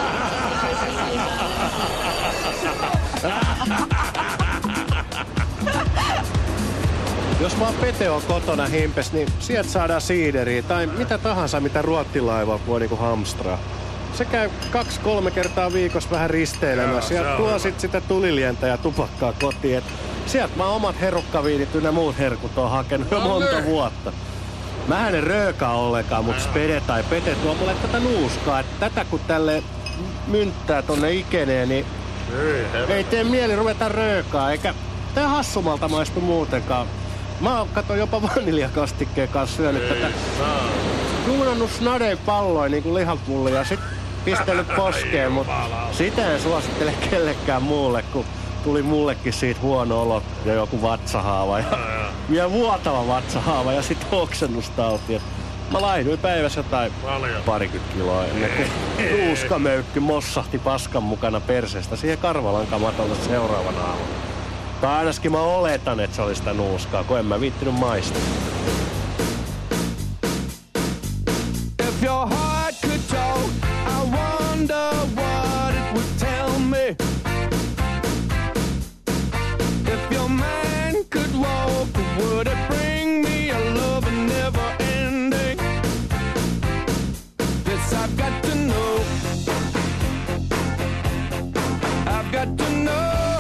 Jos vaan Pete on kotona himpes, niin sieltä saadaan siideriä tai mitä tahansa, mitä ruottilaiva voi niinku hamstraa. Se käy kaksi-kolme kertaa viikossa vähän risteilemässä Joo, ja se tuo on sit sitä tulilientä ja tupakkaa kotiin. Et sieltä mä omat herukkaviinit ynnä muut herkut on hakenut jo No monta niin. vuotta. Mähän en röökaa ollenkaan, mutta Spede tai Pete tuo mulle tätä nuuskaa. Et tätä kun tälle mynttää tonne ikeneen, niin ei tee mieli ruveta röökaa, eikä tää hassumalta maistu muutenkaan. Mä oon kato jopa vaniljakastikkeen kanssa syönyt tätä. Duunannut snadei palloin niinku lihapullia ja sit pistellyt poskeen, mut sitä en suosittele kellekään muulle, kun tuli mullekin siitä huono olo ja joku vatsahaava ja vielä vuotava vatsahaava ja sit oksennustauti. Mä laihduin päivässä jotain parikymmentä kiloa ennen kuin nuuskamöykky mossahti paskan mukana perseestä siihen karvalankamatolle seuraavana aamuna. Tai ainakin mä oletan, että se oli sitä nuuskaa, kun en mä viittinyt maistaa. If your heart could talk, I wonder what it would tell me. If your mind could walk, would it bring me a love never ending? This I've got to know. I've got to know.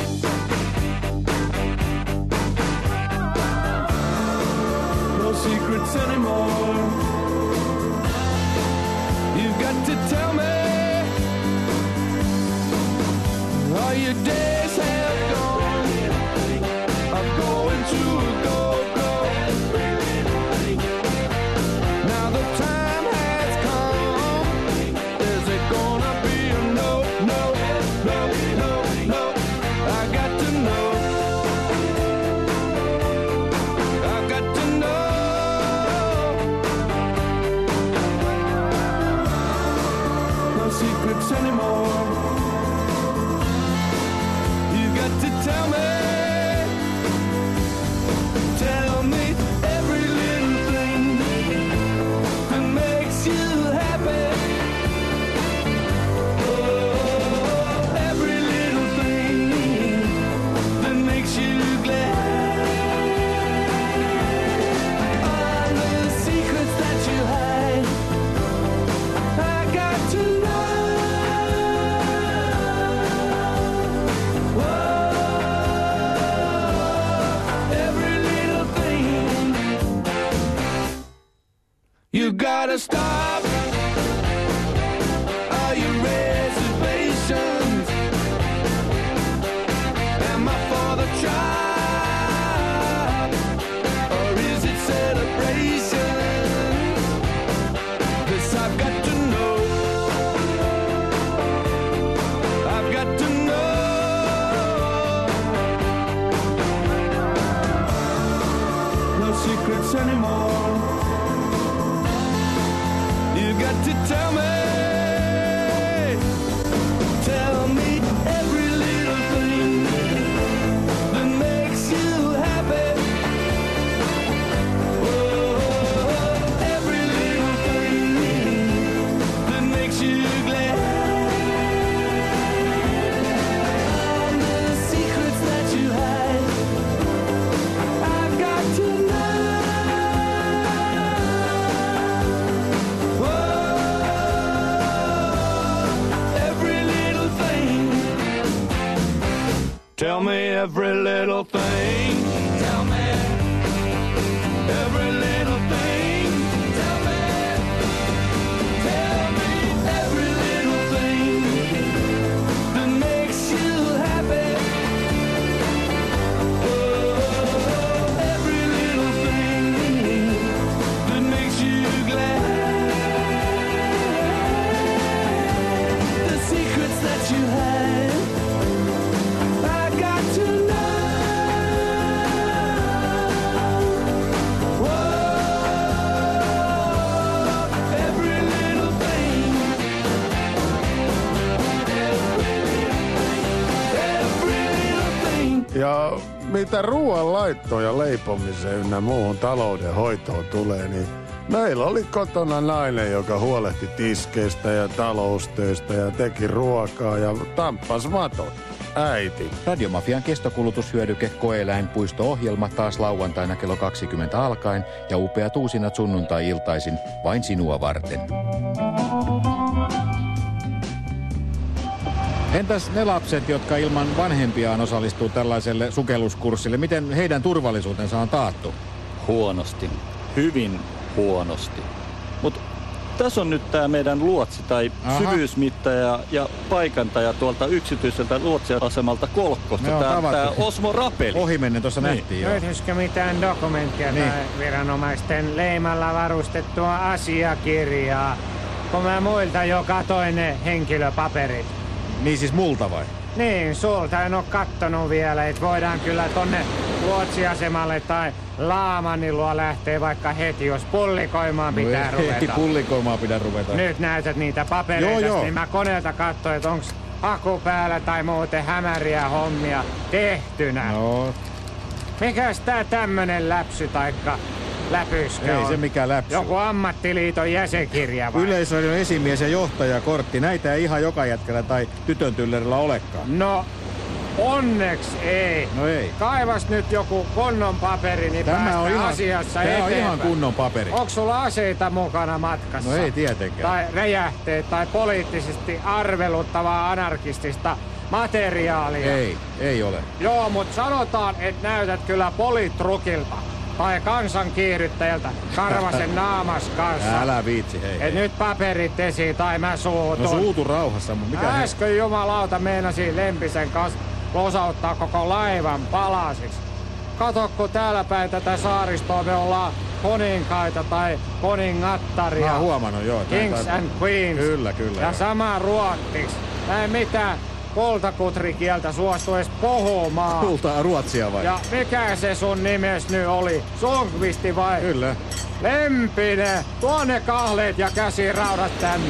No secrets anymore. You've got to tell me. All your days have gone. I'm going to go, go. Now the time has come. Is it gonna be a no, no, no, no, no? I got to know. I got to know. No secrets anymore. You got to tell me. Tell me every little thing that makes you happy. Oh, every little thing that makes you glad. All the secrets that you hide, I got to know. Whoa, every little thing. You gotta stop all your reservations. Am I for the tribe, or is it celebration? This I've got to know. I've got to know. No secrets anymore. You got to tell me. Tell me every little thing that makes you happy. Oh, every little thing that makes you glad. All the secrets that you hide, I've got to know. Every little thing. Tell me every little thing. Tell me every little thing. Tell me. Tell me every little thing that makes you happy. Oh, every little thing that makes you glad. The secrets that you hide, I got to know. Whoa, every little thing. Every little thing. Ja mitä ruoan laittoon ja leipomiseen ynnä muuhun taloudenhoitoon tulee, niin meillä oli kotona nainen, joka huolehti tiskeistä ja taloustöistä ja teki ruokaa ja tamppas maton. Äiti. Radiomafian kestokulutushyödyke Koeeläinpuisto-ohjelma taas lauantaina kello kaksikymmentä alkaen ja upeat uusinat sunnuntai-iltaisin vain sinua varten. Entäs ne lapset, jotka ilman vanhempiaan osallistuu tällaiselle sukelluskurssille? Miten heidän turvallisuutensa on taattu? Huonosti. Hyvin huonosti. Mutta tässä on nyt tämä meidän luotsi tai Aha. syvyysmittaja ja paikantaja tuolta yksityiseltä luotsiasemalta Kolkkosta. Ne on Tämä, tavattu. tämä Osmo Rapeli. Ohimennen tuossa Niin. nähtiin jo. Löytyisikö mitään dokumenttia Niin. tai viranomaisten leimalla varustettua asiakirjaa, kun mä muilta joka toinen henkilöpaperit? Niin siis multa vai? Niin, sulta en oo kattonut vielä, et voidaan kyllä tonne luotsiasemalle tai Laamanin luo lähtee vaikka heti, jos pullikoimaan pitää no, ruveta. Heti pullikoimaan pitää ruveta. Nyt näytät niitä papereita, Joo, joo. niin mä koneelta katsoin, että onks haku päällä tai muuten hämäriä hommia tehtynä. No. Mikäs tää tämmönen läpsy taikka läpyskä Ei on? se mikään läpsy. Joku ammattiliiton jäsenkirja vai? Yleisradion esimies ja johtajakortti. Näitä ei ihan joka jätkällä tai tytön tyllerillä olekaan. No, onneksi ei. No ei. Kaivas nyt joku kunnon paperi, niin Tämä päästään on ihan, asiassa tämä eteenpäin. on ihan kunnon paperi. Onko sulla aseita mukana matkassa? No ei tietenkään. Tai räjähteet tai poliittisesti arveluttavaa anarkistista materiaalia? Ei, ei ole. Joo, mutta sanotaan, että näytät kyllä politrukilta tai kansankiihdyttäjältä Karvasen naamas kanssa. Älä viitsi, hei. Et hei. nyt paperit esiin tai mä suutun. No suutu rauhassa, mutta mikä Äsken jumalauta meinasi Lempisen kanssa losauttaa koko laivan palasiksi. Kato, kun täällä päin tätä saaristoa me ollaan kuninkaita tai kuningattaria. Mä oon huomannut, joo. Kings Tää- and Queens. Kyllä, kyllä. Ja joo. sama ruottiksi. Mä en mitään kultakutrikieltä suostu edes puhumaan. Kultaa Ruotsia vai? Ja mikä se sun nimes nyt oli? Sundqvisti vai? Kyllä. Lempinen! Tuonne kahleet ja käsiraudat tänne.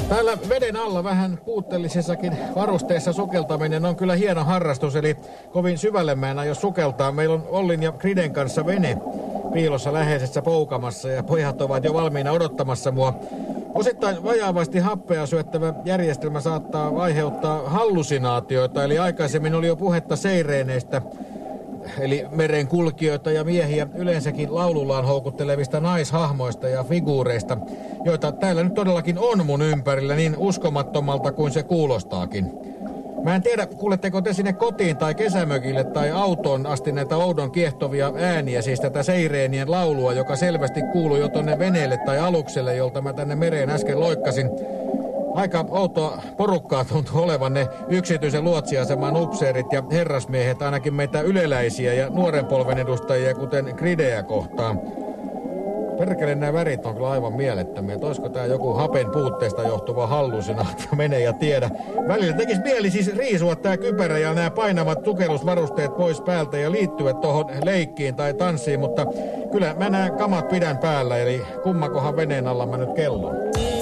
Täällä veden alla vähän puutteellisessakin varusteessa sukeltaminen on kyllä hieno harrastus, eli kovin syvälle mä en aio sukeltaa. Meillä on Ollin ja Kriden kanssa vene piilossa läheisessä poukamassa ja pojat ovat jo valmiina odottamassa mua. Osittain vajaavasti happea syöttävä järjestelmä saattaa aiheuttaa hallusinaatioita, eli aikaisemmin oli jo puhetta seireeneistä, eli merenkulkijoita ja miehiä yleensäkin laulullaan houkuttelevista naishahmoista ja figuureista, joita täällä nyt todellakin on mun ympärillä niin uskomattomalta kuin se kuulostaakin. Mä en tiedä, kuuletteko te sinne kotiin tai kesämökille tai autoon asti näitä oudon kiehtovia ääniä, siis tätä seireenien laulua, joka selvästi kuului jo tonne veneelle tai alukselle, jolta mä tänne mereen äsken loikkasin. Aika outoa porukkaa tuntuu olevan ne yksityisen luotsiaseman upseerit ja herrasmiehet, ainakin meitä yleläisiä ja nuoren polven edustajia, kuten Krideä kohtaan. Perkele, nämä värit on kyllä aivan mielettömiä. Olisiko tää joku hapen puutteesta johtuva hallusinaatio, mene ja tiedä. Välillä tekisi mieli siis riisua tää kypärä ja nämä painavat sukellusvarusteet pois päältä ja liittyä tohon leikkiin tai tanssiin, mutta kyllä mä nämä kamat pidän päällä, eli kummakohan veneen alla mä nyt kellon.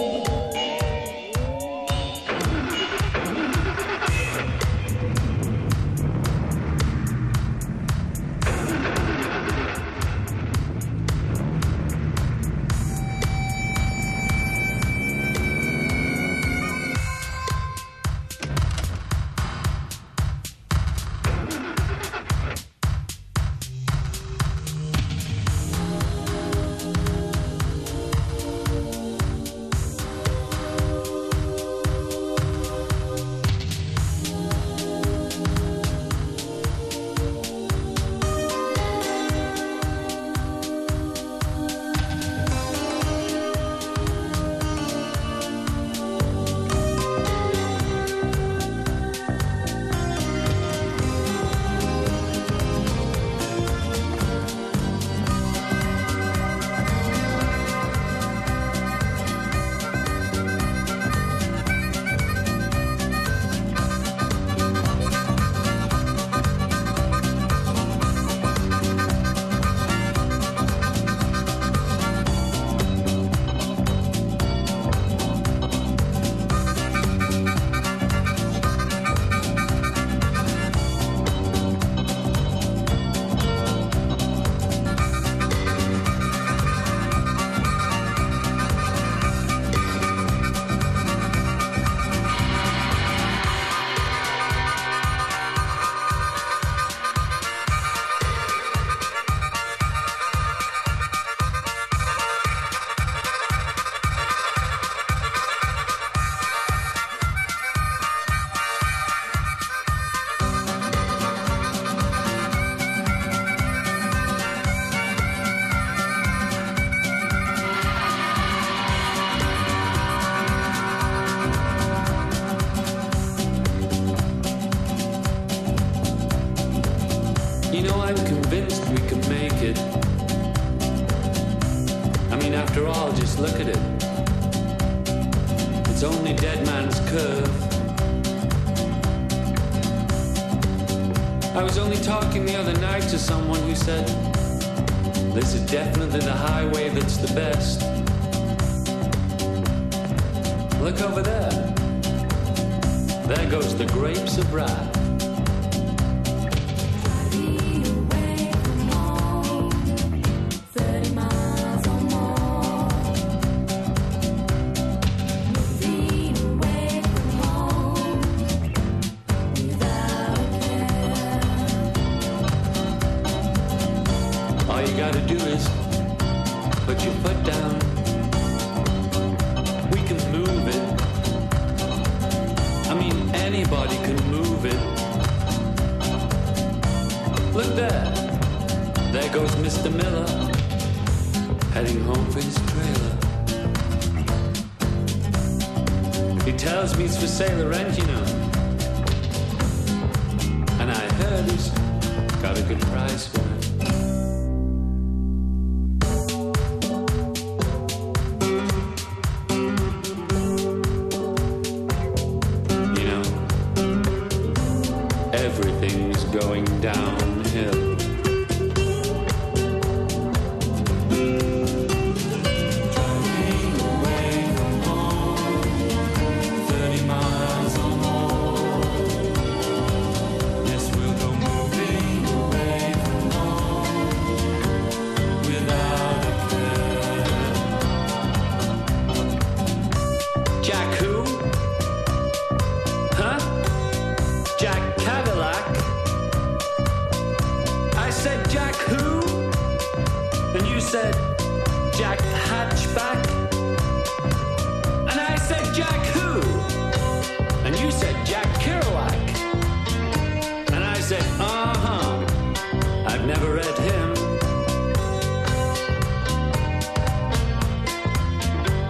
You know, I'm convinced we can make it. I mean, after all, just look at it. It's only Dead Man's Curve. I was only talking the other night to someone who said, this is definitely the highway that's the best. Look over there. There goes the Grapes of Wrath. Sailor rent, you know. And I heard he's got a good price for it. You know, everything's going down.